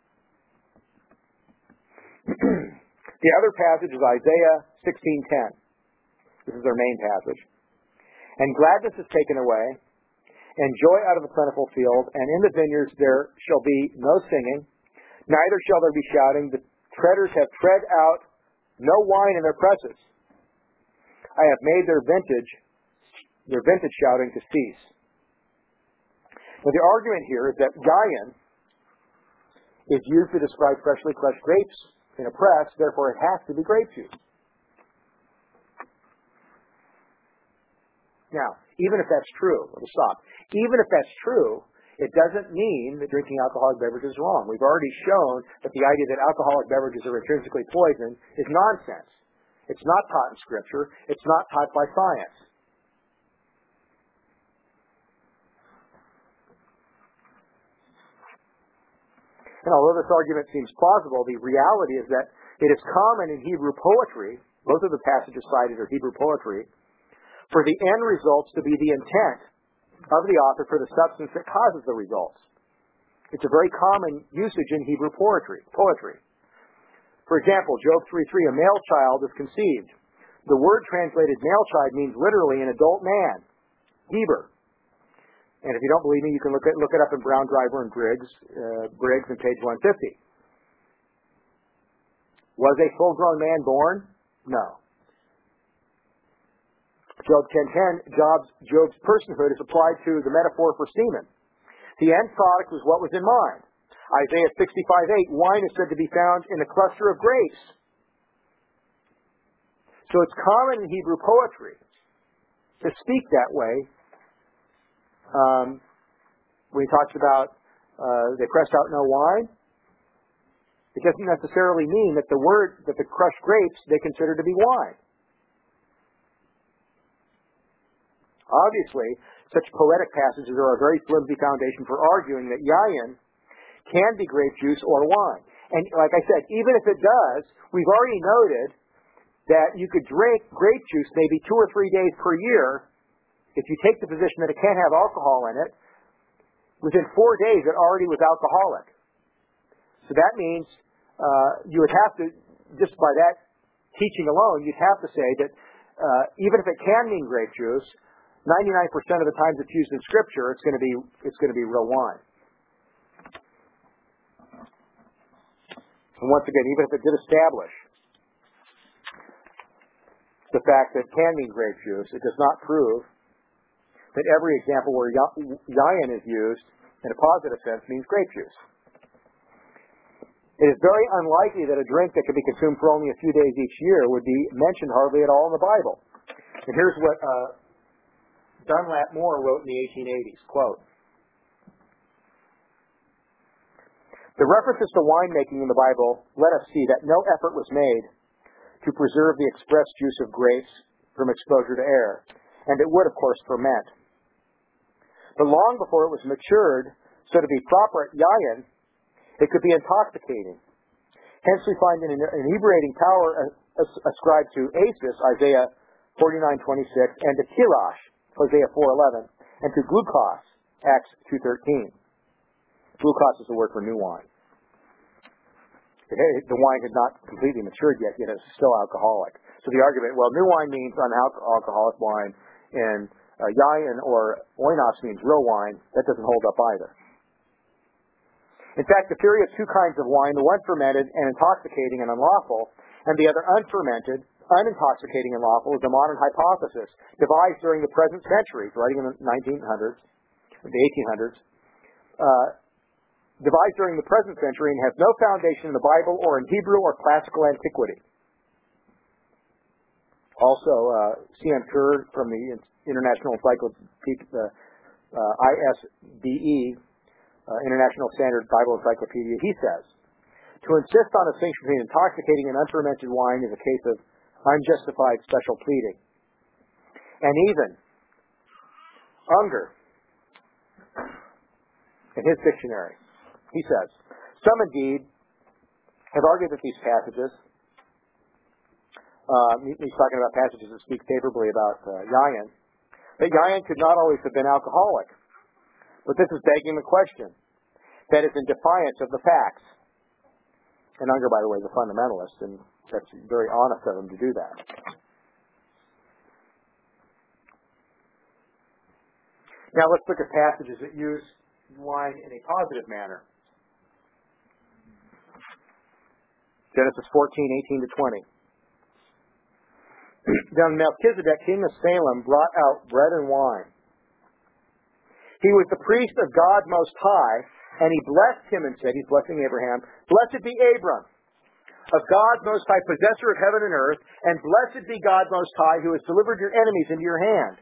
The other passage is Isaiah sixteen ten. This is their main passage. And gladness is taken away, and joy out of the plentiful field, and in the vineyards there shall be no singing, neither shall there be shouting. The treaders have tread out no wine in their presses. I have made their vintage, their vintage shouting to cease. Now the argument here is that yayin is used to describe freshly crushed grapes in a press, therefore it has to be grape juice. Now, even if that's true, let me stop. Even if that's true, it doesn't mean that drinking alcoholic beverages is wrong. We've already shown that the idea that alcoholic beverages are intrinsically poison is nonsense. It's not taught in Scripture. It's not taught by science. And although this argument seems plausible, the reality is that it is common in Hebrew poetry, both of the passages cited are Hebrew poetry, for the end results to be the intent of the author for the substance that causes the results. It's a very common usage in Hebrew poetry. poetry. For example, Job three three, a male child is conceived. The word translated male child means literally an adult man, Heber. And if you don't believe me, you can look it, look it up in Brown, Driver, and Briggs, uh, Briggs on page one fifty. Was a full-grown man born? No. Job ten ten, Job's, Job's personhood is applied to the metaphor for semen. The end product was what was in mind. Isaiah sixty-five eight, wine is said to be found in a cluster of grapes. So it's common in Hebrew poetry to speak that way. Um, when he talks about uh, they pressed out no wine, it doesn't necessarily mean that the word, that the crushed grapes, they consider to be wine. Obviously, such poetic passages are a very flimsy foundation for arguing that yayin can be grape juice or wine. And like I said, even if it does, we've already noted that you could drink grape juice maybe two or three days per year. If you take the position that it can't have alcohol in it, within four days it already was alcoholic. So that means uh, you would have to, just by that teaching alone, you'd have to say that uh, even if it can mean grape juice, ninety-nine percent of the times it's used in Scripture, it's going to be it's going to be real wine. And once again, even if it did establish the fact that it can mean grape juice, it does not prove that every example where yayin is used in a positive sense means grape juice. It is very unlikely that a drink that could be consumed for only a few days each year would be mentioned hardly at all in the Bible. And here's what uh, Dunlap Moore wrote in the eighteen eighties, quote, "The references to winemaking in the Bible let us see that no effort was made to preserve the express juice of grapes from exposure to air, and it would, of course, ferment. But long before it was matured, so to be proper yayin, it could be intoxicating. Hence we find an inebriating power ascribed to Asis, Isaiah forty-nine twenty-six, and to Kirash, Hosea four eleven, and to glucose, Acts two thirteen. Glucose is the word for new wine. The wine had not completely matured yet, yet it's still alcoholic. So the argument, well, new wine means unalcoholic wine, and uh, yayin or oinos means real wine, that doesn't hold up either. In fact, the theory of two kinds of wine, the one fermented and intoxicating and unlawful, and the other unfermented, unintoxicating and lawful, is a modern hypothesis devised during the present century, writing in the nineteen hundreds, the eighteen hundreds, uh, devised during the present century and has no foundation in the Bible or in Hebrew or classical antiquity. Also, uh, C M Kerr from the International Encyclopedia, uh, uh, I S B E, uh, International Standard Bible Encyclopedia, he says, to insist on a distinction between intoxicating and unfermented wine is a case of unjustified special pleading. And even Unger, in his dictionary, he says, some indeed have argued that these passages, uh, he's talking about passages that speak favorably about uh, Yayan, that Yayan could not always have been alcoholic. But this is begging the question. That is in defiance of the facts. And Unger, by the way, is a fundamentalist, and that's very honest of him to do that. Now let's look at passages that use wine in a positive manner. Genesis fourteen, eighteen to twenty. Then Melchizedek, king of Salem, brought out bread and wine. He was the priest of God Most High, and he blessed him and said, he's blessing Abraham, "Blessed be Abram, of God Most High, possessor of heaven and earth, and blessed be God Most High, who has delivered your enemies into your hand."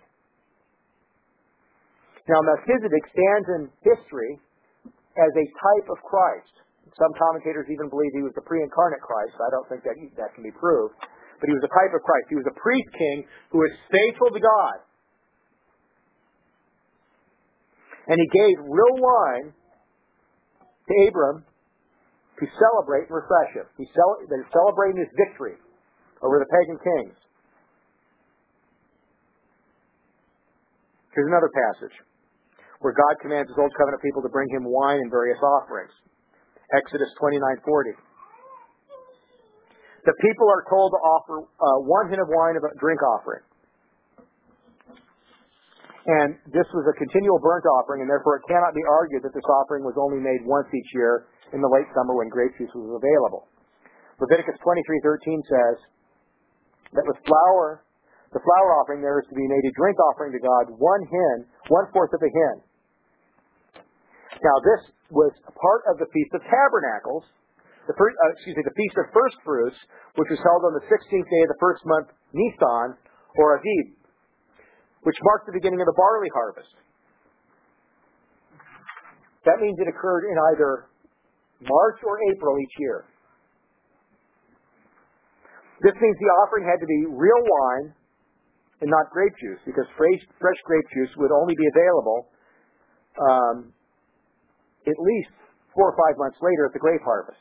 Now, Melchizedek stands in history as a type of Christ. Some commentators even believe he was the pre-incarnate Christ. I don't think that that can be proved. But he was a type of Christ. He was a priest king who was faithful to God. And he gave real wine to Abram to celebrate and refresh him. He cel- they're celebrating his victory over the pagan kings. Here's another passage where God commands his old covenant people to bring him wine and various offerings. Exodus twenty-nine forty. The people are told to offer uh, one hin of wine of a drink offering. And this was a continual burnt offering, and therefore it cannot be argued that this offering was only made once each year in the late summer when grape juice was available. Leviticus twenty-three thirteen says that with flour, the flour offering there is to be made a drink offering to God, one hin, one-fourth of a hin. Now this was a part of the Feast of Tabernacles, the first, uh, excuse me, the Feast of First Fruits, which was held on the sixteenth day of the first month, Nisan, or Aviv, which marked the beginning of the barley harvest. That means it occurred in either March or April each year. This means the offering had to be real wine and not grape juice, because fresh, fresh grape juice would only be available um, at least four or five months later at the grape harvest.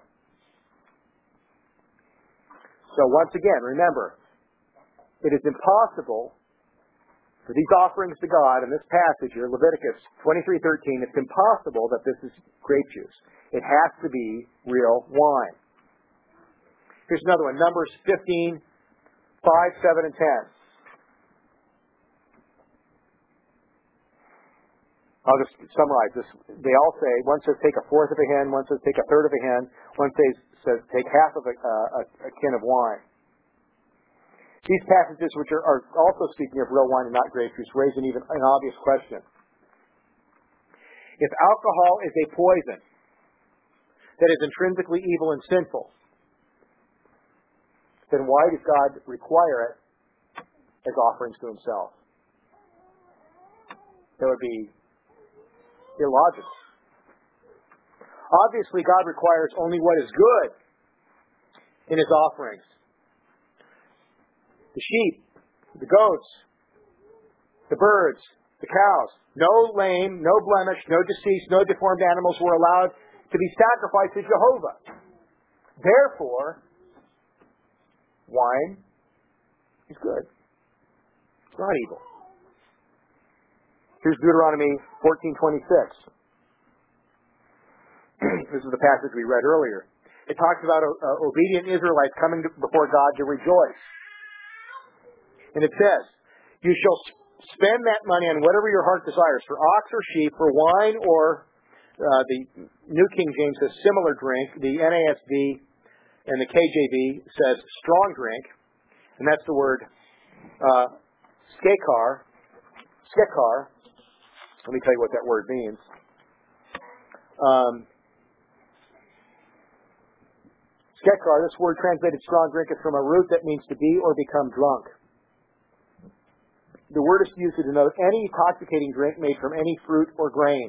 So once again, remember, it is impossible for these offerings to God in this passage here, Leviticus twenty-three thirteen, it's impossible that this is grape juice. It has to be real wine. Here's another one, Numbers fifteen, five, seven, and ten. I'll just summarize this. They all say, one says take a fourth of a hin, one says take a third of a hin, one says, says take half of a, uh, a, a kin of wine. These passages, which are, are also speaking of real wine and not grape juice, raise an even an obvious question. If alcohol is a poison that is intrinsically evil and sinful, then why does God require it as offerings to himself? That would be illogical. Obviously, God requires only what is good in his offerings. The sheep, the goats, the birds, the cows. No lame, no blemish, no deceased, no deformed animals were allowed to be sacrificed to Jehovah. Therefore, wine is good. It's not evil. Here's Deuteronomy fourteen twenty-six. This is the passage we read earlier. It talks about uh, obedient Israelites coming to, before God to rejoice. And it says, "You shall spend that money on whatever your heart desires, for ox or sheep, for wine or," uh, the New King James says similar drink. The N A S B and the K J V says strong drink. And that's the word uh, skekar. Skekar. Let me tell you what that word means. Um, skekar, this word translated strong drink, is from a root that means to be or become drunk. The word is used to denote any intoxicating drink made from any fruit or grain.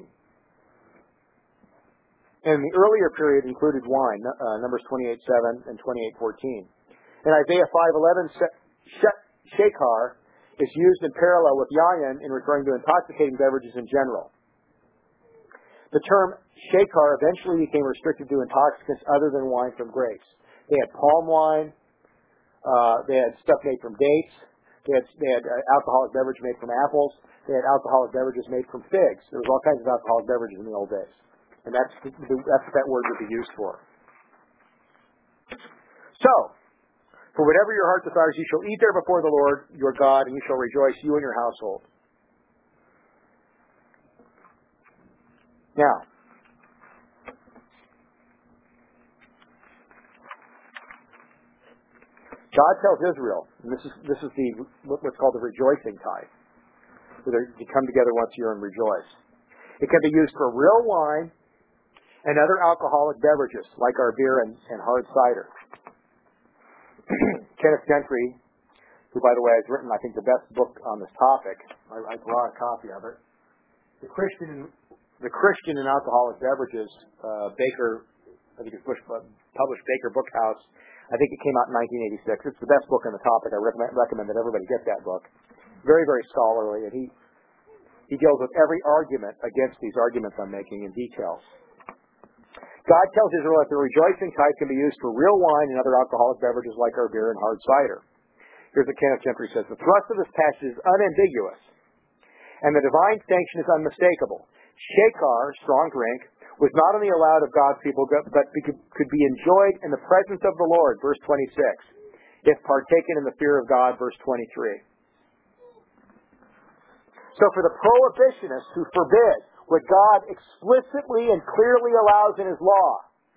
And the earlier period included wine, uh, Numbers twenty-eight seven and twenty-eight fourteen. In Isaiah five eleven, shekar is used in parallel with yayin in referring to intoxicating beverages in general. The term shekar eventually became restricted to intoxicants other than wine from grapes. They had palm wine. Uh, they had stuff made from dates. They had, they had uh, alcoholic beverage made from apples. They had alcoholic beverages made from figs. There was all kinds of alcoholic beverages in the old days. And that's, that's what that word would be used for. So, for whatever your heart desires, you shall eat there before the Lord your God, and you shall rejoice, you and your household. Now, God tells Israel, and this is this is the what's called the rejoicing tithe, where they come together once a year and rejoice. It can be used for real wine and other alcoholic beverages, like our beer and, and hard cider. Kenneth Gentry, who, by the way, has written, I think, the best book on this topic. I, I brought a copy of it. The Christian, the Christian and Alcoholic Beverages, uh, Baker, I think it's Bush, uh, published Baker Bookhouse. I think it came out in nineteen eighty-six. It's the best book on the topic. I recommend, recommend that everybody get that book. Very, very scholarly, and he he deals with every argument against these arguments I'm making in detail. God tells Israel that the rejoicing tithe can be used for real wine and other alcoholic beverages like our beer and hard cider. Here's what Kenneth Gentry says. The thrust of this passage is unambiguous, and the divine sanction is unmistakable. Shekar, strong drink, was not only allowed of God's people, but could be enjoyed in the presence of the Lord, verse twenty-six, if partaken in the fear of God, verse twenty-three. So for the prohibitionists who forbid what God explicitly and clearly allows in His law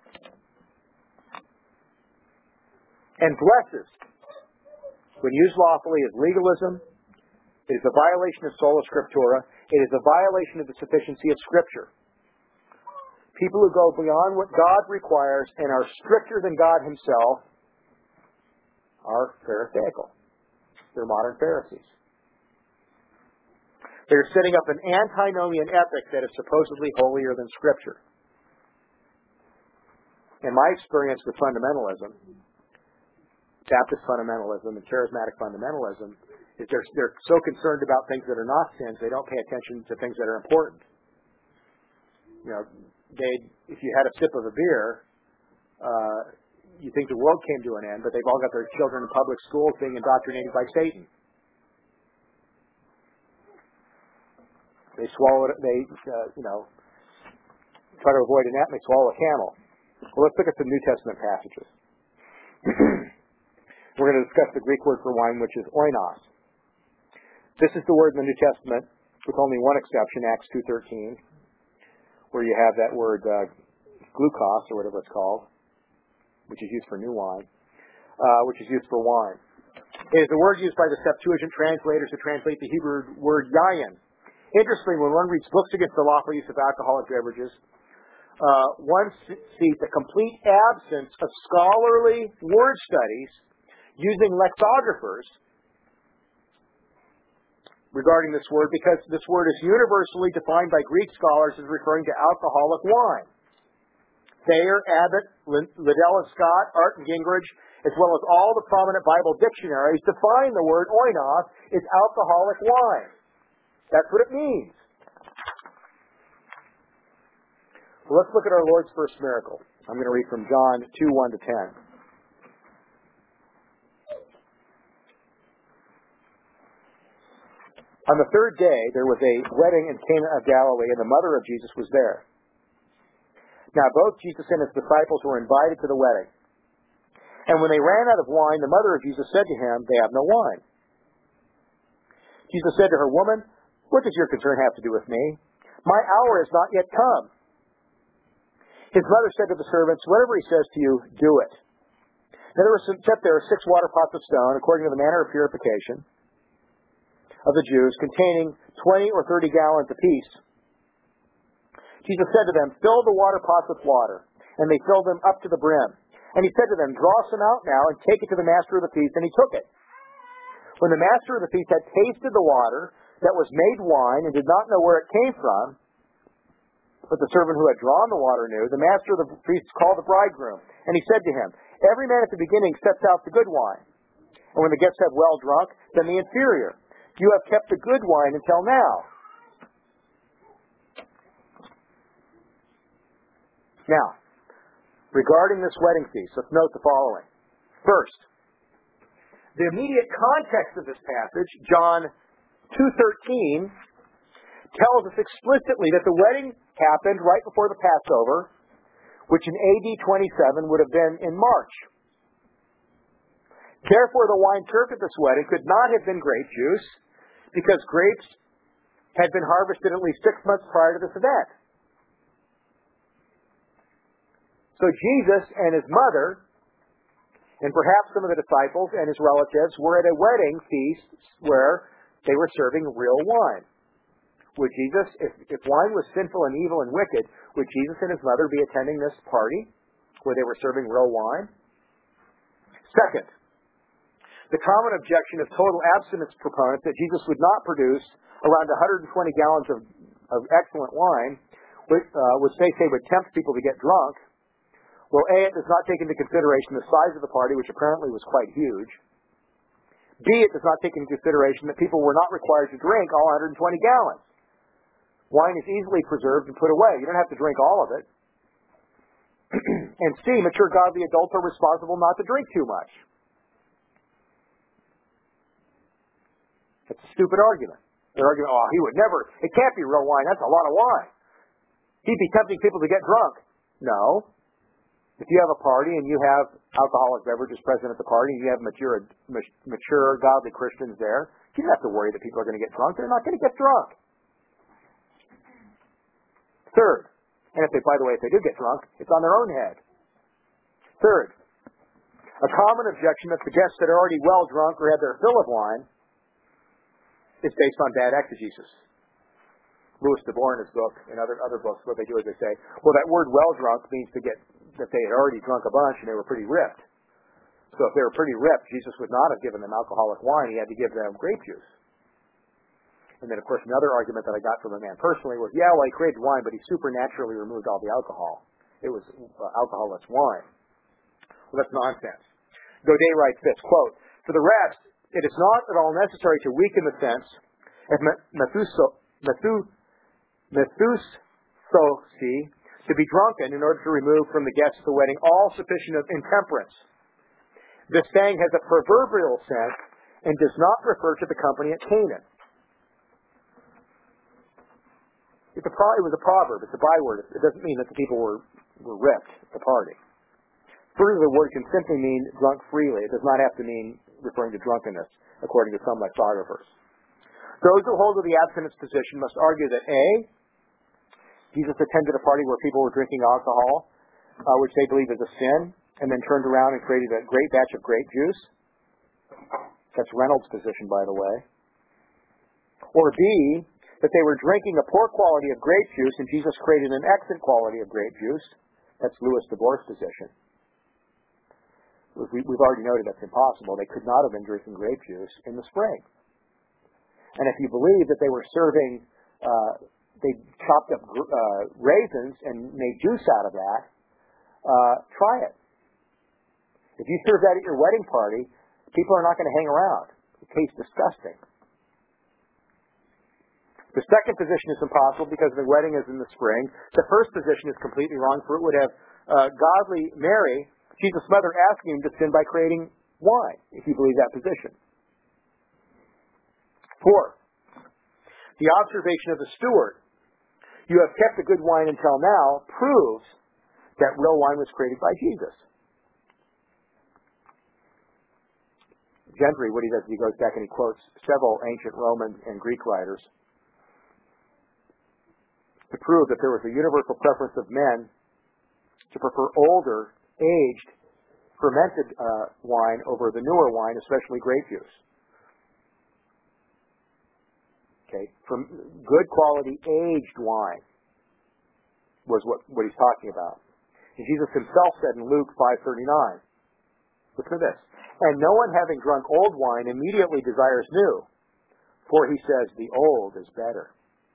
and blesses when used lawfully as legalism, it is a violation of sola scriptura, it is a violation of the sufficiency of Scripture. People who go beyond what God requires and are stricter than God Himself are pharisaical. They're modern Pharisees. They're setting up an antinomian ethic that is supposedly holier than Scripture. In my experience with fundamentalism, Baptist fundamentalism and charismatic fundamentalism, is they're, they're so concerned about things that are not sins, they don't pay attention to things that are important. You know, they if you had a sip of a beer, uh, you think the world came to an end, but they've all got their children in public schools being indoctrinated by Satan. They swallow it, they, uh, you know, try to avoid a gnat and they swallow a camel. Well, let's look at some New Testament passages. We're going to discuss the Greek word for wine, which is oinos. This is the word in the New Testament, with only one exception, Acts two thirteen, where you have that word uh, glucose, or whatever it's called, which is used for new wine, uh, which is used for wine. It is the word used by the Septuagint translators to translate the Hebrew word yayin. Interestingly, when one reads books against the lawful use of alcoholic beverages, uh, one sees a complete absence of scholarly word studies using lexicographers regarding this word, because this word is universally defined by Greek scholars as referring to alcoholic wine. Thayer, Abbott, Liddell and Scott, Art and Gingrich, as well as all the prominent Bible dictionaries, define the word oinos as alcoholic wine. That's what it means. Well, let's look at our Lord's first miracle. I'm going to read from John two, one to ten. On the third day, there was a wedding in Cana of Galilee, and the mother of Jesus was there. Now, both Jesus and His disciples were invited to the wedding. And when they ran out of wine, the mother of Jesus said to Him, "They have no wine." Jesus said to her, "Woman, what does your concern have to do with me? My hour has not yet come." His mother said to the servants, "Whatever He says to you, do it." Now there were set there six water pots of stone, according to the manner of purification of the Jews, containing twenty or thirty gallons apiece. Jesus said to them, "Fill the water pots with water." And they filled them up to the brim. And He said to them, "Draw some out now and take it to the master of the feast." And he took it. When the master of the feast had tasted the water that was made wine and did not know where it came from, but the servant who had drawn the water knew, the master of the feast called the bridegroom. And he said to him, "Every man at the beginning sets out the good wine. And when the guests have well drunk, then the inferior. You have kept the good wine until now." Now, regarding this wedding feast, let's note the following. First, the immediate context of this passage, John two thirteen, tells us explicitly that the wedding happened right before the Passover, which in A D twenty-seven would have been in March. Therefore, the wine served at this wedding could not have been grape juice, because grapes had been harvested at least six months prior to this event. So Jesus and his mother, and perhaps some of the disciples and his relatives, were at a wedding feast where they were serving real wine. Would Jesus, if, if wine was sinful and evil and wicked, would Jesus and his mother be attending this party where they were serving real wine? Second, the common objection of total abstinence proponents that Jesus would not produce around one hundred twenty gallons of, of excellent wine, which, uh, which they say would tempt people to get drunk. Well, A, it does not take into consideration the size of the party, which apparently was quite huge. B, it does not take into consideration that people were not required to drink all one hundred twenty gallons. Wine is easily preserved and put away. You don't have to drink all of it. And C, mature godly adults are responsible not to drink too much. That's a stupid argument. They're arguing, oh, he would never, it can't be real wine. That's a lot of wine. He'd be tempting people to get drunk. No. If you have a party and you have alcoholic beverages present at the party and you have mature, mature godly Christians there, you don't have to worry that people are going to get drunk. They're not going to get drunk. Third, and if they, by the way, if they do get drunk, it's on their own head. Third, a common objection that suggests that they're already well drunk or had their fill of wine is based on bad exegesis. Louis DeBoer in his book and other other books, what they do is they say, well, that word well drunk means to get that they had already drunk a bunch and they were pretty ripped. So if they were pretty ripped, Jesus would not have given them alcoholic wine. He had to give them grape juice. And then, of course, another argument that I got from a man personally was, yeah, well, he created wine, but he supernaturally removed all the alcohol. It was uh, alcoholless wine. Well, that's nonsense. Godet writes this, quote, for the rest, it is not at all necessary to weaken the sense of Methuso, Methu, Methusosi to be drunken in order to remove from the guests of the wedding all suspicion of intemperance. This saying has a proverbial sense and does not refer to the company at Canaan. It's a pro- it was a proverb. It's a byword. It doesn't mean that the people were, were ripped at the party. Further, the word can simply mean drunk freely. It does not have to mean referring to drunkenness, according to some lexicographers. Those who hold to the abstinence position must argue that A, Jesus attended a party where people were drinking alcohol, uh, which they believe is a sin, and then turned around and created a great batch of grape juice. That's Reynolds' position, by the way. Or B, that they were drinking a poor quality of grape juice and Jesus created an excellent quality of grape juice. That's Louis DeBoer's position. We, we've already noted that's impossible. They could not have been drinking grape juice in the spring. And if you believe that they were serving, uh, they chopped up uh, raisins and made juice out of that, uh, try it. If you serve that at your wedding party, people are not going to hang around. It tastes disgusting. The second position is impossible because the wedding is in the spring. The first position is completely wrong, for it would have uh, godly Mary, Jesus' mother, asking him to sin by creating wine, if you believe that position. Fourth, the observation of the steward, you have kept the good wine until now, proves that real wine was created by Jesus. Gentry, what he does, he goes back and he quotes several ancient Roman and Greek writers to prove that there was a universal preference of men to prefer older, aged, fermented uh, wine over the newer wine, especially grape juice. Okay, from good quality aged wine was what, what he's talking about. And Jesus himself said in Luke five thirty-nine, listen to this, and no one having drunk old wine immediately desires new, for he says the old is better.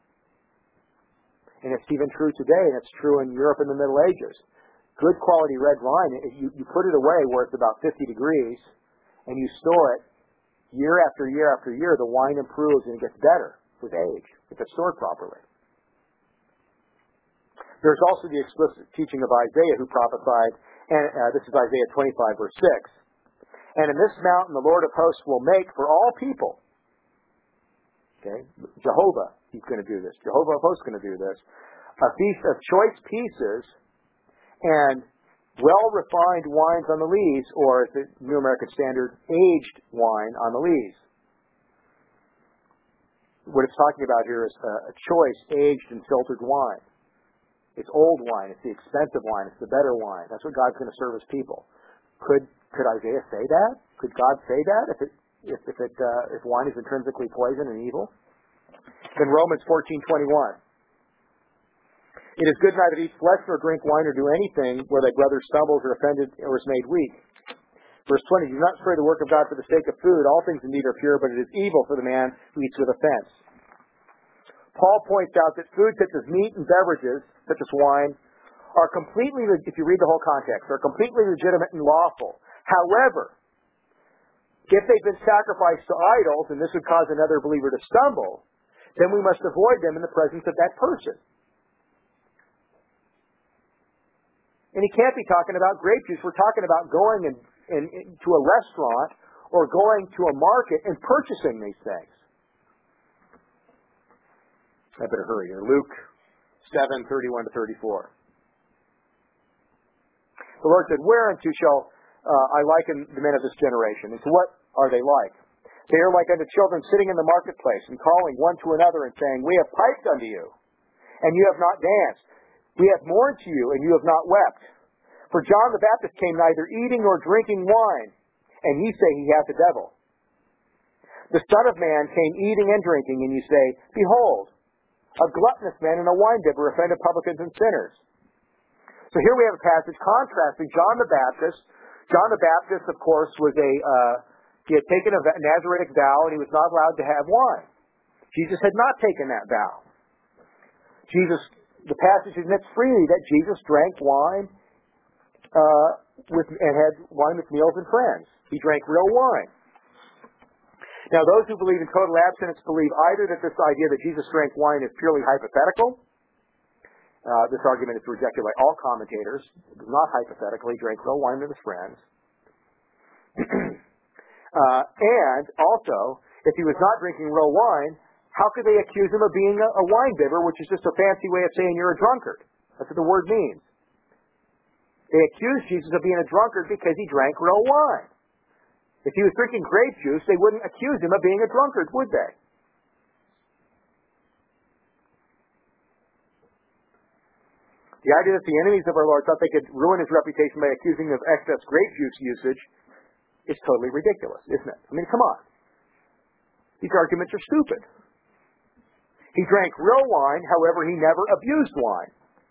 And it's even true today, and it's true in Europe in the Middle Ages. Good quality red wine, if you, you put it away where it's about fifty degrees, and you store it, year after year after year, the wine improves and it gets better with age, if it's stored properly. There's also the explicit teaching of Isaiah, who prophesied, and uh, this is Isaiah twenty-five, verse six. And in this mountain the Lord of hosts will make for all people. Okay, Jehovah, he's going to do this. Jehovah of hosts is going to do this. A feast of choice pieces and well-refined wines on the lees, or the New American Standard, aged wine on the lees. What it's talking about here is a, a choice, aged and filtered wine. It's old wine. It's the expensive wine. It's the better wine. That's what God's going to serve His people. Could could Isaiah say that? Could God say that if it if if it uh, if wine is intrinsically poison and evil? In Romans fourteen twenty-one, it is good neither to eat flesh nor drink wine or do anything where thy brother stumbles or offended or is made weak. Verse twenty, do not destroy the work of God for the sake of food. All things indeed are pure, but it is evil for the man who eats with offense. Paul points out that food such as meat and beverages, such as wine, are completely, if you read the whole context, are completely legitimate and lawful. However, if they've been sacrificed to idols, and this would cause another believer to stumble, then we must avoid them in the presence of that person. And he can't be talking about grape juice. We're talking about going in, in, in, to a restaurant or going to a market and purchasing these things. I better hurry here. Luke seven, thirty-one to thirty-four. The Lord said, whereunto shall uh, I liken the men of this generation? And to what are they like? They are like unto children sitting in the marketplace and calling one to another and saying, we have piped unto you, and you have not danced. We have mourned to you, and you have not wept. For John the Baptist came neither eating nor drinking wine, and ye say he hath the devil. The Son of Man came eating and drinking, and ye say, behold, a gluttonous man and a winebibber offended publicans and sinners. So here we have a passage contrasting John the Baptist. John the Baptist, of course, was a uh, he had taken a Nazaritic vow, and he was not allowed to have wine. Jesus had not taken that vow. Jesus, the passage admits freely that Jesus drank wine uh, with and had wine with meals and friends. He drank real wine. Now, those who believe in total abstinence believe either that this idea that Jesus drank wine is purely hypothetical. Uh, this argument is rejected by all commentators. It was not hypothetical. He drank real wine with his friends. uh, and also, if he was not drinking real wine, how could they accuse him of being a, a wine bibber, which is just a fancy way of saying you're a drunkard? That's what the word means. They accused Jesus of being a drunkard because he drank real wine. If he was drinking grape juice, they wouldn't accuse him of being a drunkard, would they? The idea that the enemies of our Lord thought they could ruin his reputation by accusing him of excess grape juice usage is totally ridiculous, isn't it? I mean, come on. These arguments are stupid. He drank real wine, however, he never abused wine.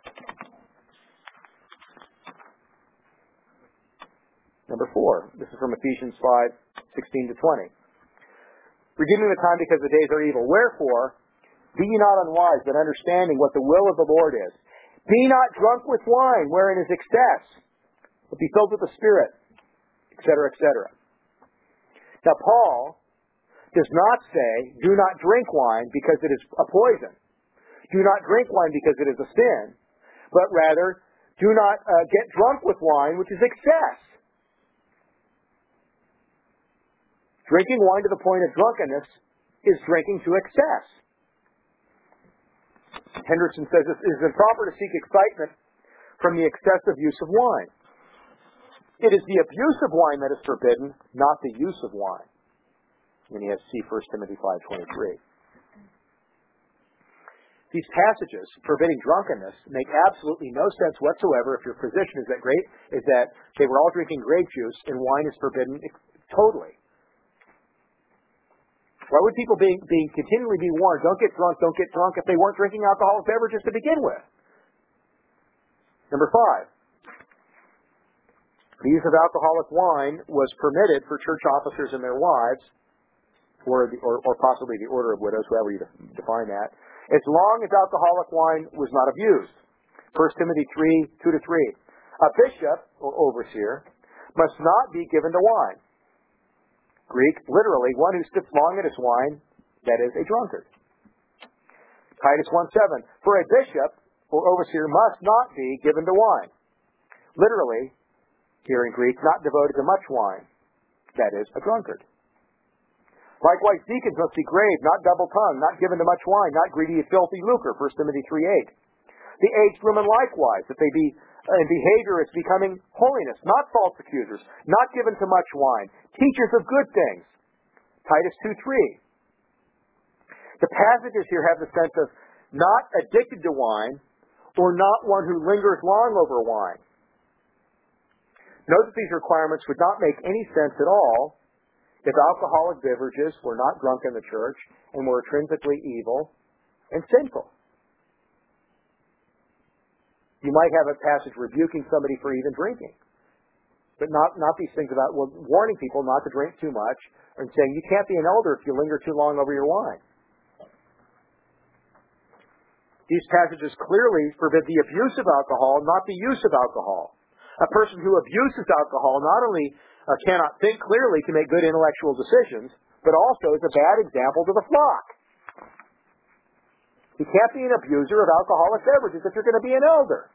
Number four, this is from Ephesians five, sixteen to twenty. Redeeming the time because the days are evil. Wherefore, be ye not unwise, but understanding what the will of the Lord is. Be not drunk with wine, wherein is excess, but be filled with the Spirit, et cetera, et cetera. Now, Paul does not say, do not drink wine because it is a poison. Do not drink wine because it is a sin. But rather, do not uh, get drunk with wine, which is excess. Drinking wine to the point of drunkenness is drinking to excess. Hendrickson says it is improper to seek excitement from the excessive use of wine. It is the abuse of wine that is forbidden, not the use of wine. And you have to see First Timothy five twenty-three. These passages forbidding drunkenness make absolutely no sense whatsoever if your position is that great is that they were all drinking grape juice and wine is forbidden totally. Why would people being, being continually be warned, don't get drunk, don't get drunk, if they weren't drinking alcoholic beverages to begin with? Number five, the use of alcoholic wine was permitted for church officers and their wives, or, the, or, or possibly the order of widows, however you define that, as long as alcoholic wine was not abused. First Timothy three, two to three. A bishop, or overseer, must not be given to wine. Greek, literally, one who sits long at his wine, that is, a drunkard. Titus one seven. For a bishop, or overseer must not be given to wine. Literally, here in Greek, not devoted to much wine. That is, a drunkard. Likewise, deacons must be grave, not double-tongued, not given to much wine, not greedy of filthy lucre, First Timothy three eight. The aged women likewise, that they be uh, in behavior as becoming holiness, not false accusers, not given to much wine, teachers of good things, Titus two three. The passages here have the sense of not addicted to wine, or not one who lingers long over wine. Note that these requirements would not make any sense at all if alcoholic beverages were not drunk in the church and were intrinsically evil and sinful. You might have a passage rebuking somebody for even drinking, but not, not these things about well, warning people not to drink too much and saying you can't be an elder if you linger too long over your wine. These passages clearly forbid the abuse of alcohol, not the use of alcohol. A person who abuses alcohol not only uh, cannot think clearly to make good intellectual decisions, but also is a bad example to the flock. You can't be an abuser of alcoholic beverages if you're going to be an elder.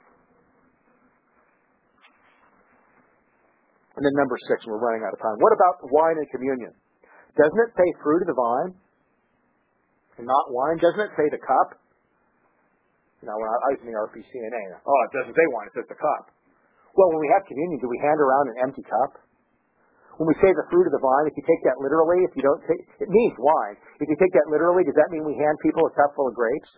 And then number six, we're running out of time. What about wine and communion? Doesn't it say fruit of the vine and not wine? Doesn't it say the cup? You know, when I, I was in the R P C N A, oh, it doesn't say wine, it says the cup. Well, when we have communion, do we hand around an empty cup? When we say the fruit of the vine, if you take that literally, if you don't take, it means wine. If you take that literally, does that mean we hand people a cup full of grapes?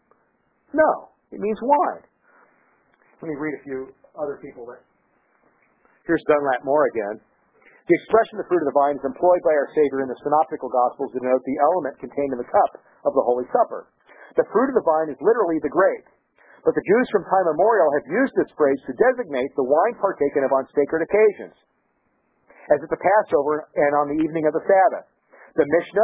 No, it means wine. Let me read a few other people that. Here's Dunlap Moore again. The expression the fruit of the vine is employed by our Savior in the Synoptical Gospels to denote the element contained in the cup of the Holy Supper. The fruit of the vine is literally the grape. But the Jews from time immemorial have used this phrase to designate the wine partaken of on sacred occasions, as at the Passover and on the evening of the Sabbath. The Mishnah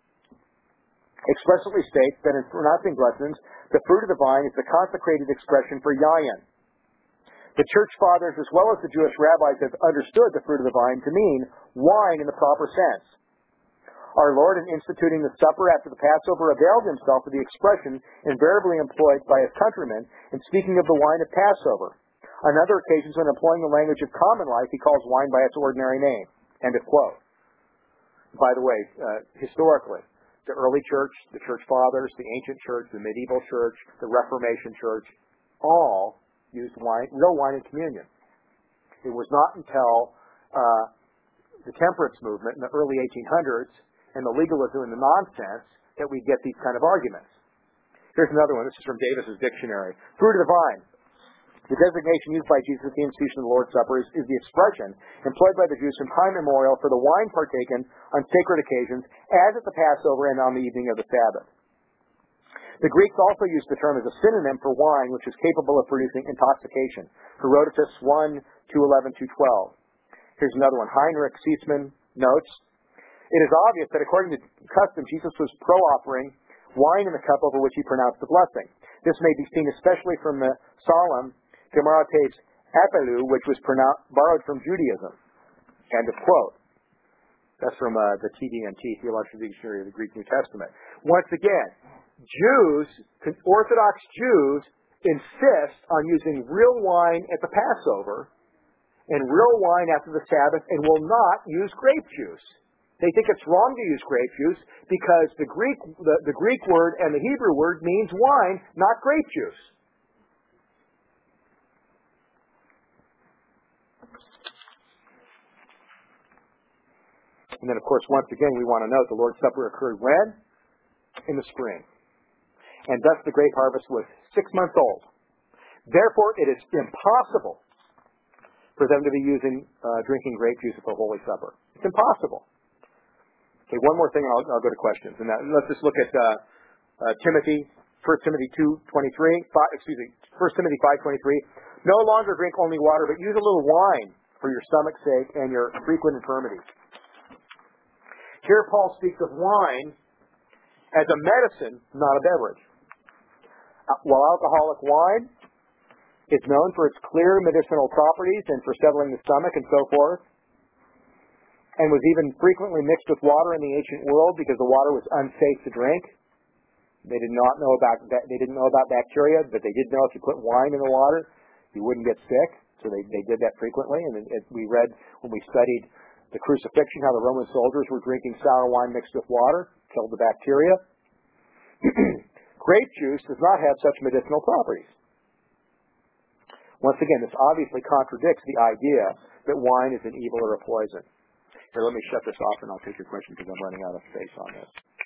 expressly states that in pronouncing blessings, the fruit of the vine is the consecrated expression for yayin. The church fathers as well as the Jewish rabbis have understood the fruit of the vine to mean wine in the proper sense. Our Lord, in instituting the supper after the Passover, availed himself of the expression invariably employed by his countrymen in speaking of the wine of Passover. On other occasions, when employing the language of common life, he calls wine by its ordinary name. End of quote. By the way, uh, historically, the early church, the church fathers, the ancient church, the medieval church, the Reformation church, all used wine, real wine in communion. It was not until uh, the temperance movement in the early eighteen hundreds and the legalism and the nonsense that we get these kind of arguments. Here's another one. This is from Davis's dictionary. Fruit of the vine. The designation used by Jesus at the institution of the Lord's Supper is, is the expression employed by the Jews from time immemorial for the wine partaken on sacred occasions, as at the Passover and on the evening of the Sabbath. The Greeks also used the term as a synonym for wine, which is capable of producing intoxication. Herodotus one, two eleven, two twelve. Here's another one. Heinrich Siesmann notes, it is obvious that according to custom, Jesus was pro-offering wine in the cup over which he pronounced the blessing. This may be seen especially from the solemn Gemarates Apelu, which was pronounced, borrowed from Judaism. End of quote. That's from uh, the T D N T, Theological Dictionary of the Greek New Testament. Once again, Jews, Orthodox Jews, insist on using real wine at the Passover and real wine after the Sabbath and will not use grape juice. They think it's wrong to use grape juice because the Greek, the, the Greek word and the Hebrew word means wine, not grape juice. And then, of course, once again, we want to note the Lord's Supper occurred when? In the spring. And thus the grape harvest was six months old. Therefore, it is impossible for them to be using, uh, drinking grape juice at the Holy Supper. It's impossible. Okay, one more thing, and I'll, I'll go to questions. And that, let's just look at uh, uh, Timothy, First Timothy two twenty-three. Excuse me, First Timothy five twenty-three. No longer drink only water, but use a little wine for your stomach's sake and your frequent infirmities. Here, Paul speaks of wine as a medicine, not a beverage. Uh, while alcoholic wine is known for its clear medicinal properties and for settling the stomach and so forth, and was even frequently mixed with water in the ancient world because the water was unsafe to drink, They did not know about they didn't know about bacteria, but they did know if you put wine in the water, you wouldn't get sick. So they, they did that frequently. And it, it, we read when we studied the crucifixion how the Roman soldiers were drinking sour wine mixed with water, killed the bacteria. Grape juice does not have such medicinal properties. Once again, this obviously contradicts the idea that wine is an evil or a poison. Here, let me shut this off and I'll take your question because I'm running out of space on this.